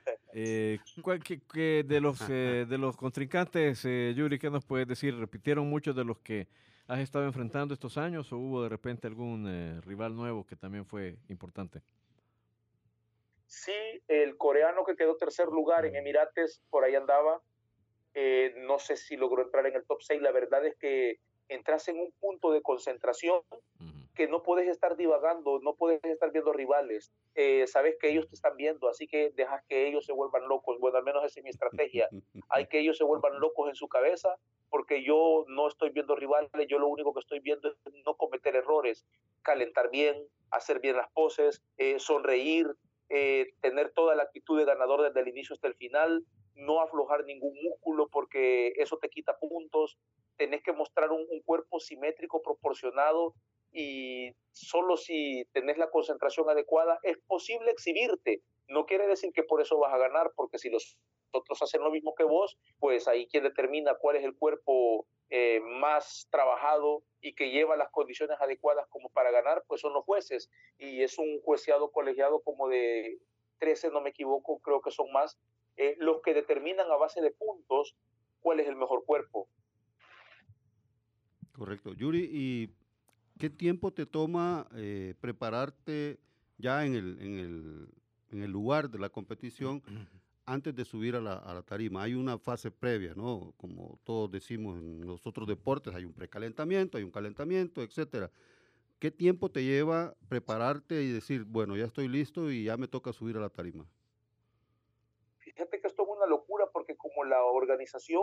De los contrincantes, Yuri, ¿qué nos puedes decir? ¿Repitieron muchos de los que has estado enfrentando estos años o hubo de repente algún rival nuevo que también fue importante? Sí, el coreano que quedó tercer lugar en Emirates, por ahí andaba. No sé si logró entrar en el top 6. La verdad es que entras en un punto de concentración que no puedes estar divagando, no puedes estar viendo rivales. Sabes que ellos te están viendo, así que dejas que ellos se vuelvan locos. Bueno, al menos esa es mi estrategia. Hay que ellos se vuelvan locos en su cabeza, porque yo no estoy viendo rivales, yo lo único que estoy viendo es no cometer errores, calentar bien, hacer bien las poses, sonreír, tener toda la actitud de ganador desde el inicio hasta el final, no aflojar ningún músculo porque eso te quita puntos. Tenés que mostrar un cuerpo simétrico, proporcionado, y solo si tenés la concentración adecuada es posible exhibirte. No quiere decir que por eso vas a ganar, porque si los otros hacen lo mismo que vos, pues ahí quien determina cuál es el cuerpo más trabajado y que lleva las condiciones adecuadas como para ganar, pues son los jueces, y es un jueceado colegiado como de 13, no me equivoco, creo que son más, los que determinan a base de puntos cuál es el mejor cuerpo. Correcto. Yuri, ¿y qué tiempo te toma prepararte ya en el lugar de la competición antes de subir a la tarima? Hay una fase previa, ¿no? Como todos decimos en los otros deportes, hay un precalentamiento, hay un calentamiento, etcétera. ¿Qué tiempo te lleva prepararte y decir, bueno, ya estoy listo y ya me toca subir a la tarima? Fíjate que esto es una locura porque como como la organización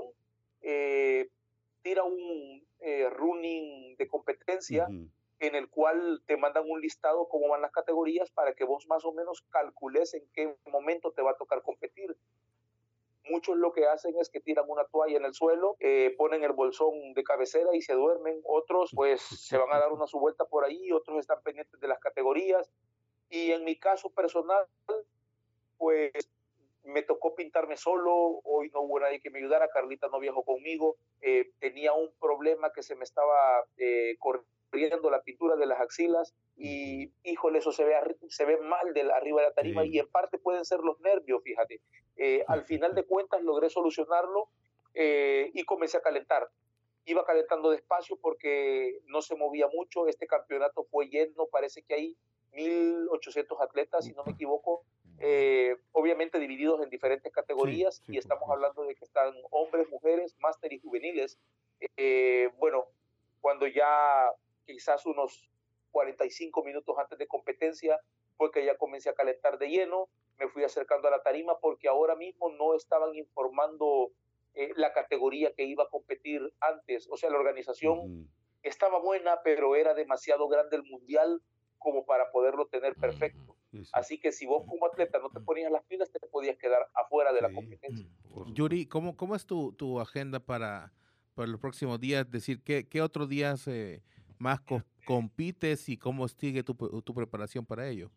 tira un running de competencia en el cual te mandan un listado cómo van las categorías para que vos más o menos calcules en qué momento te va a tocar competir. Muchos lo que hacen es que tiran una toalla en el suelo, ponen el bolsón de cabecera y se duermen. Otros pues se van a dar una su vuelta por ahí, otros están pendientes de las categorías. Y en mi caso personal, pues me tocó pintarme solo. Hoy no hubo nadie que me ayudara. Carlita no viajó conmigo. Tenía un problema que se me estaba corriendo la pintura de las axilas y híjole, eso se ve mal arriba de la tarima, sí. Y en parte pueden ser los nervios, fíjate. Al final de cuentas logré solucionarlo y comencé a calentar. Iba calentando despacio porque no se movía mucho. Este campeonato fue lleno, parece que hay 1.800 atletas, si no me equivoco, obviamente divididos en diferentes categorías, y estamos hablando de que están hombres, mujeres, máster y juveniles. Bueno, cuando ya quizás unos 45 minutos antes de competencia fue que ya comencé a calentar de lleno, me fui acercando a la tarima porque ahora mismo no estaban informando la categoría que iba a competir antes. O sea, la organización estaba buena, pero era demasiado grande el mundial como para poderlo tener perfecto. Así que si vos como atleta no te ponías las pilas, te podías quedar afuera de la competencia. Yuri, ¿cómo es tu agenda para los próximos días? Es decir, ¿qué otros días más compites y cómo sigue tu preparación para ello?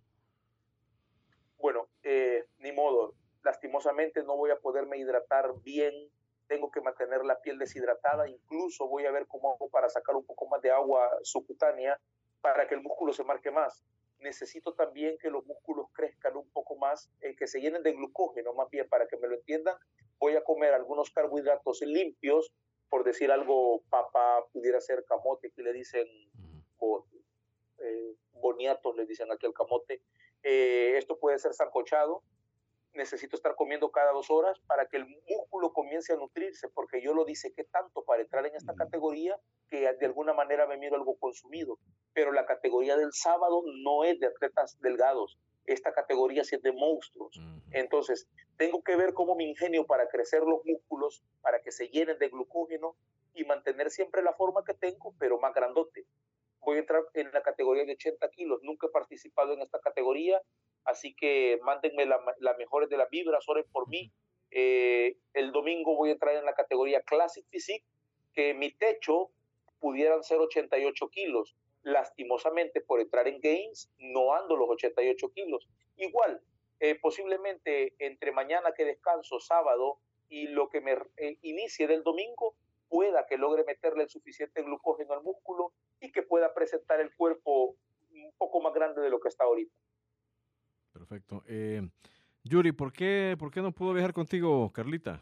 Bueno, ni modo. Lastimosamente no voy a poderme hidratar bien. Tengo que mantener la piel deshidratada. Incluso voy a ver cómo hago para sacar un poco más de agua subcutánea para que el músculo se marque más. Necesito también que los músculos crezcan un poco más, que se llenen de glucógeno, más bien, para que me lo entiendan. Voy a comer algunos carbohidratos limpios, por decir algo, papa, pudiera ser camote, que le dicen boniatos, le dicen aquí al camote. Esto puede ser sancochado. Necesito estar comiendo cada 2 horas para que el músculo comience a nutrirse, porque yo lo disequé tanto para entrar en esta categoría que de alguna manera me miro algo consumido. Pero la categoría del sábado no es de atletas delgados. Esta categoría sí es de monstruos. Entonces, tengo que ver cómo me ingenio para crecer los músculos, para que se llenen de glucógeno y mantener siempre la forma que tengo, pero más grandote. Voy a entrar en la categoría de 80 kilos. Nunca he participado en esta categoría, así que mándenme las mejores de las vibras, oren por mí. El domingo voy a entrar en la categoría Classic Physique, que mi techo pudieran ser 88 kilos. Lastimosamente, por entrar en Games, no ando los 88 kilos. Igual, posiblemente entre mañana que descanso, sábado, y lo que me inicie del domingo, pueda que logre meterle el suficiente glucógeno al músculo y que pueda presentar el cuerpo un poco más grande de lo que está ahorita. Perfecto. Yuri, ¿por qué no pudo viajar contigo, Carlita?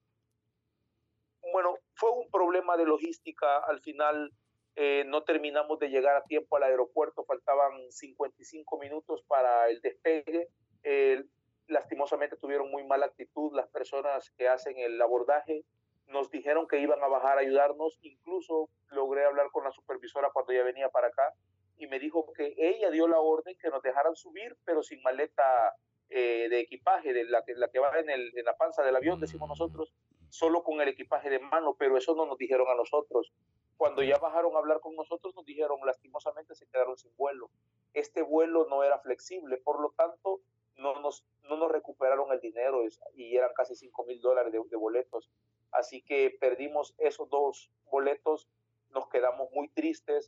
Bueno, fue un problema de logística. Al final no terminamos de llegar a tiempo al aeropuerto, faltaban 55 minutos para el despegue. Lastimosamente tuvieron muy mala actitud las personas que hacen el abordaje. Nos dijeron que iban a bajar a ayudarnos. Incluso logré hablar con la supervisora cuando ella venía para acá y me dijo que ella dio la orden que nos dejaran subir, pero sin maleta de equipaje, de la que va en la panza del avión, decimos nosotros, solo con el equipaje de mano, pero eso no nos dijeron a nosotros. Cuando ya bajaron a hablar con nosotros, nos dijeron, lastimosamente se quedaron sin vuelo. Este vuelo no era flexible, por lo tanto, no nos recuperaron el dinero y eran casi $5,000 de boletos. Así que perdimos esos 2 boletos, nos quedamos muy tristes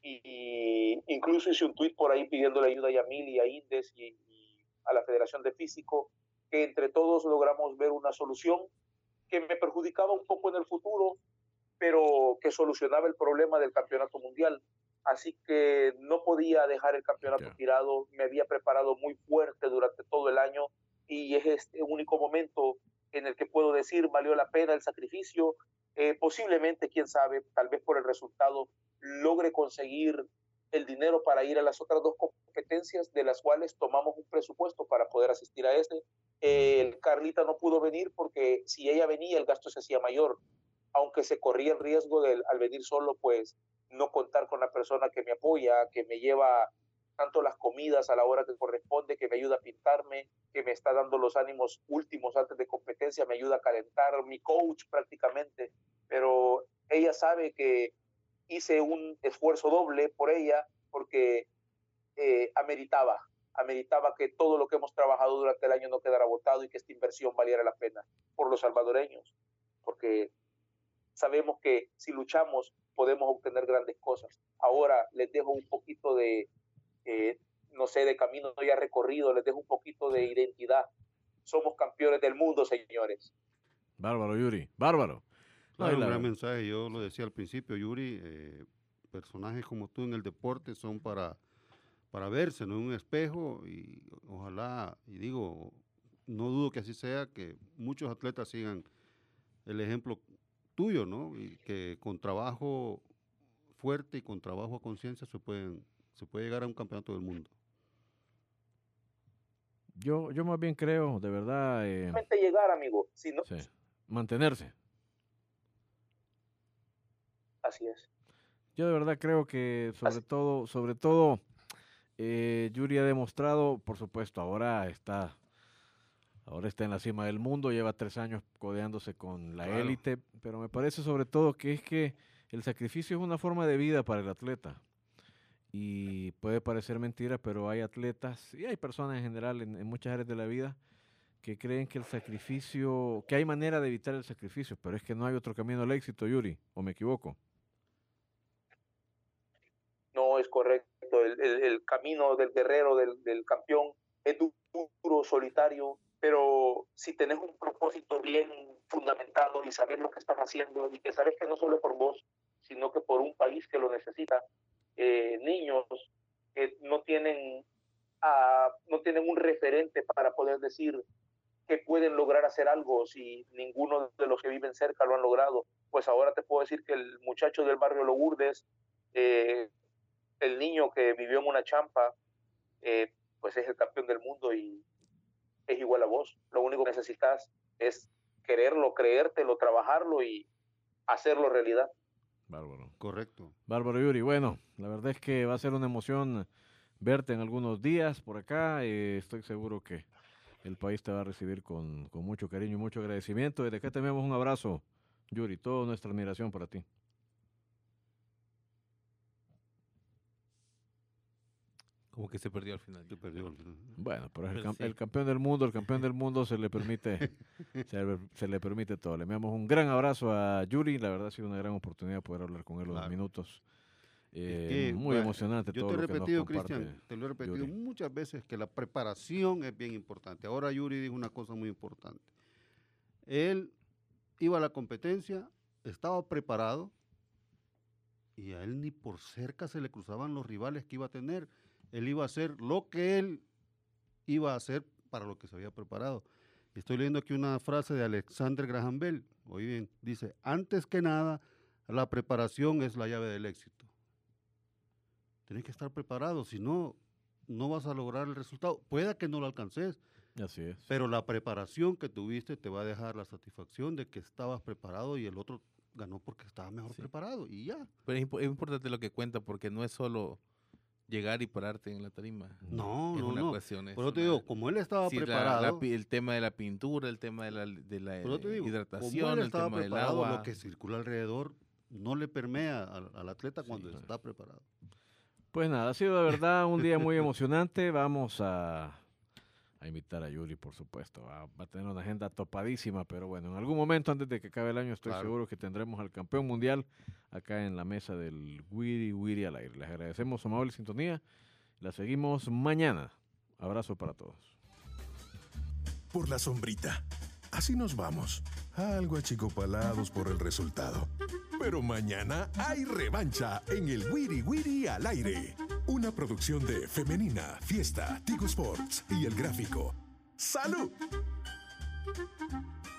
y incluso hice un tuit por ahí pidiéndole ayuda a Yamil y a Indes y a la Federación de Físico, que entre todos logramos ver una solución que me perjudicaba un poco en el futuro, pero que solucionaba el problema del campeonato mundial. Así que no podía dejar el campeonato tirado. Me había preparado muy fuerte durante todo el año y es este único momento en el que puedo decir valió la pena el sacrificio. Posiblemente, quién sabe, tal vez por el resultado logre conseguir el dinero para ir a las otras 2 competencias, de las cuales tomamos un presupuesto para poder asistir a este. Carlita no pudo venir porque si ella venía el gasto se hacía mayor, aunque se corría el riesgo al venir solo, pues no contar con la persona que me apoya, que me lleva tanto las comidas a la hora que corresponde, que me ayuda a pintarme, que me está dando los ánimos últimos antes de competencia, me ayuda a calentar, mi coach prácticamente, pero ella sabe que hice un esfuerzo doble por ella porque ameritaba que todo lo que hemos trabajado durante el año no quedara botado y que esta inversión valiera la pena por los salvadoreños, porque sabemos que si luchamos podemos obtener grandes cosas. Ahora les dejo un poquito de, no sé, de camino ya recorrido, les dejo un poquito de identidad. Somos campeones del mundo, señores. Bárbaro, Yuri, bárbaro. Claro, un gran mensaje, yo lo decía al principio, Yuri, personajes como tú en el deporte son para verse, ¿no? En un espejo, y ojalá, y digo, no dudo que así sea, que muchos atletas sigan el ejemplo tuyo, ¿no? Y que con trabajo fuerte y con trabajo a conciencia se puede llegar a un campeonato del mundo. Yo más bien creo, de verdad... llegar, amigo, sino... Sí. Mantenerse. Así es. Yo de verdad creo que sobre todo, Yuri ha demostrado, por supuesto, ahora está en la cima del mundo, lleva 3 años codeándose con la élite, pero me parece sobre todo que es que el sacrificio es una forma de vida para el atleta. Y puede parecer mentira, pero hay atletas y hay personas en general en muchas áreas de la vida que creen que el sacrificio, que hay manera de evitar el sacrificio, pero es que no hay otro camino al éxito, Yuri, ¿o me equivoco? No, es correcto. El camino del guerrero, del campeón, es duro, solitario, pero si tenés un propósito bien fundamentado y sabes lo que estás haciendo y que sabes que no solo por vos, sino que por un país que lo necesita, niños que no tienen un referente para poder decir que pueden lograr hacer algo si ninguno de los que viven cerca lo han logrado, pues ahora te puedo decir que el muchacho del barrio Lourdes, el niño que vivió en una champa, pues es el campeón del mundo y es igual a vos. Lo único que necesitas es quererlo, creértelo, trabajarlo y hacerlo realidad. Bárbaro. Correcto. Bárbaro, Yuri. Bueno, la verdad es que va a ser una emoción verte en algunos días por acá. Estoy seguro que el país te va a recibir con mucho cariño y mucho agradecimiento. Desde acá te enviamos un abrazo, Yuri. Toda nuestra admiración para ti. Como que se perdió al final. Bueno, pero es el campeón del mundo se le permite se le permite todo. Le enviamos un gran abrazo a Yuri, la verdad ha sido una gran oportunidad poder hablar con él unos minutos. Muy emocionante todo lo que nos comparte. Yo te he repetido, Cristian, te lo he repetido muchas veces que la preparación es bien importante. Ahora Yuri dijo una cosa muy importante. Él iba a la competencia, estaba preparado y a él ni por cerca se le cruzaban los rivales que iba a tener. Él iba a hacer lo que él iba a hacer para lo que se había preparado. Estoy leyendo aquí una frase de Alexander Graham Bell. Oye bien, dice, antes que nada, la preparación es la llave del éxito. Tienes que estar preparado, si no, no vas a lograr el resultado. Pueda que no lo alcances. Así es. Pero la preparación que tuviste te va a dejar la satisfacción de que estabas preparado y el otro ganó porque estaba mejor preparado y ya. Pero es importante lo que cuenta porque no es solo llegar y pararte en la tarima. No, es no, una no. cuestión. Por eso te digo, como él estaba preparado. El tema de la pintura, el tema de la hidratación, como él el estaba tema del preparado, agua. lo que circula alrededor no le permea al atleta cuando está preparado. Pues nada, ha sido de verdad un día muy emocionante. Vamos a invitar a Yuri, por supuesto. Va a tener una agenda topadísima, pero bueno, en algún momento antes de que acabe el año estoy seguro que tendremos al campeón mundial acá en la mesa del Wiri al aire. Les agradecemos su amable sintonía. La seguimos mañana. Abrazo para todos. Por la sombrita. Así nos vamos. Algo achicopalados por el resultado. Pero mañana hay revancha en el Wiri al aire. Una producción de Femenina, Fiesta, Tigo Sports y El Gráfico. ¡Salud!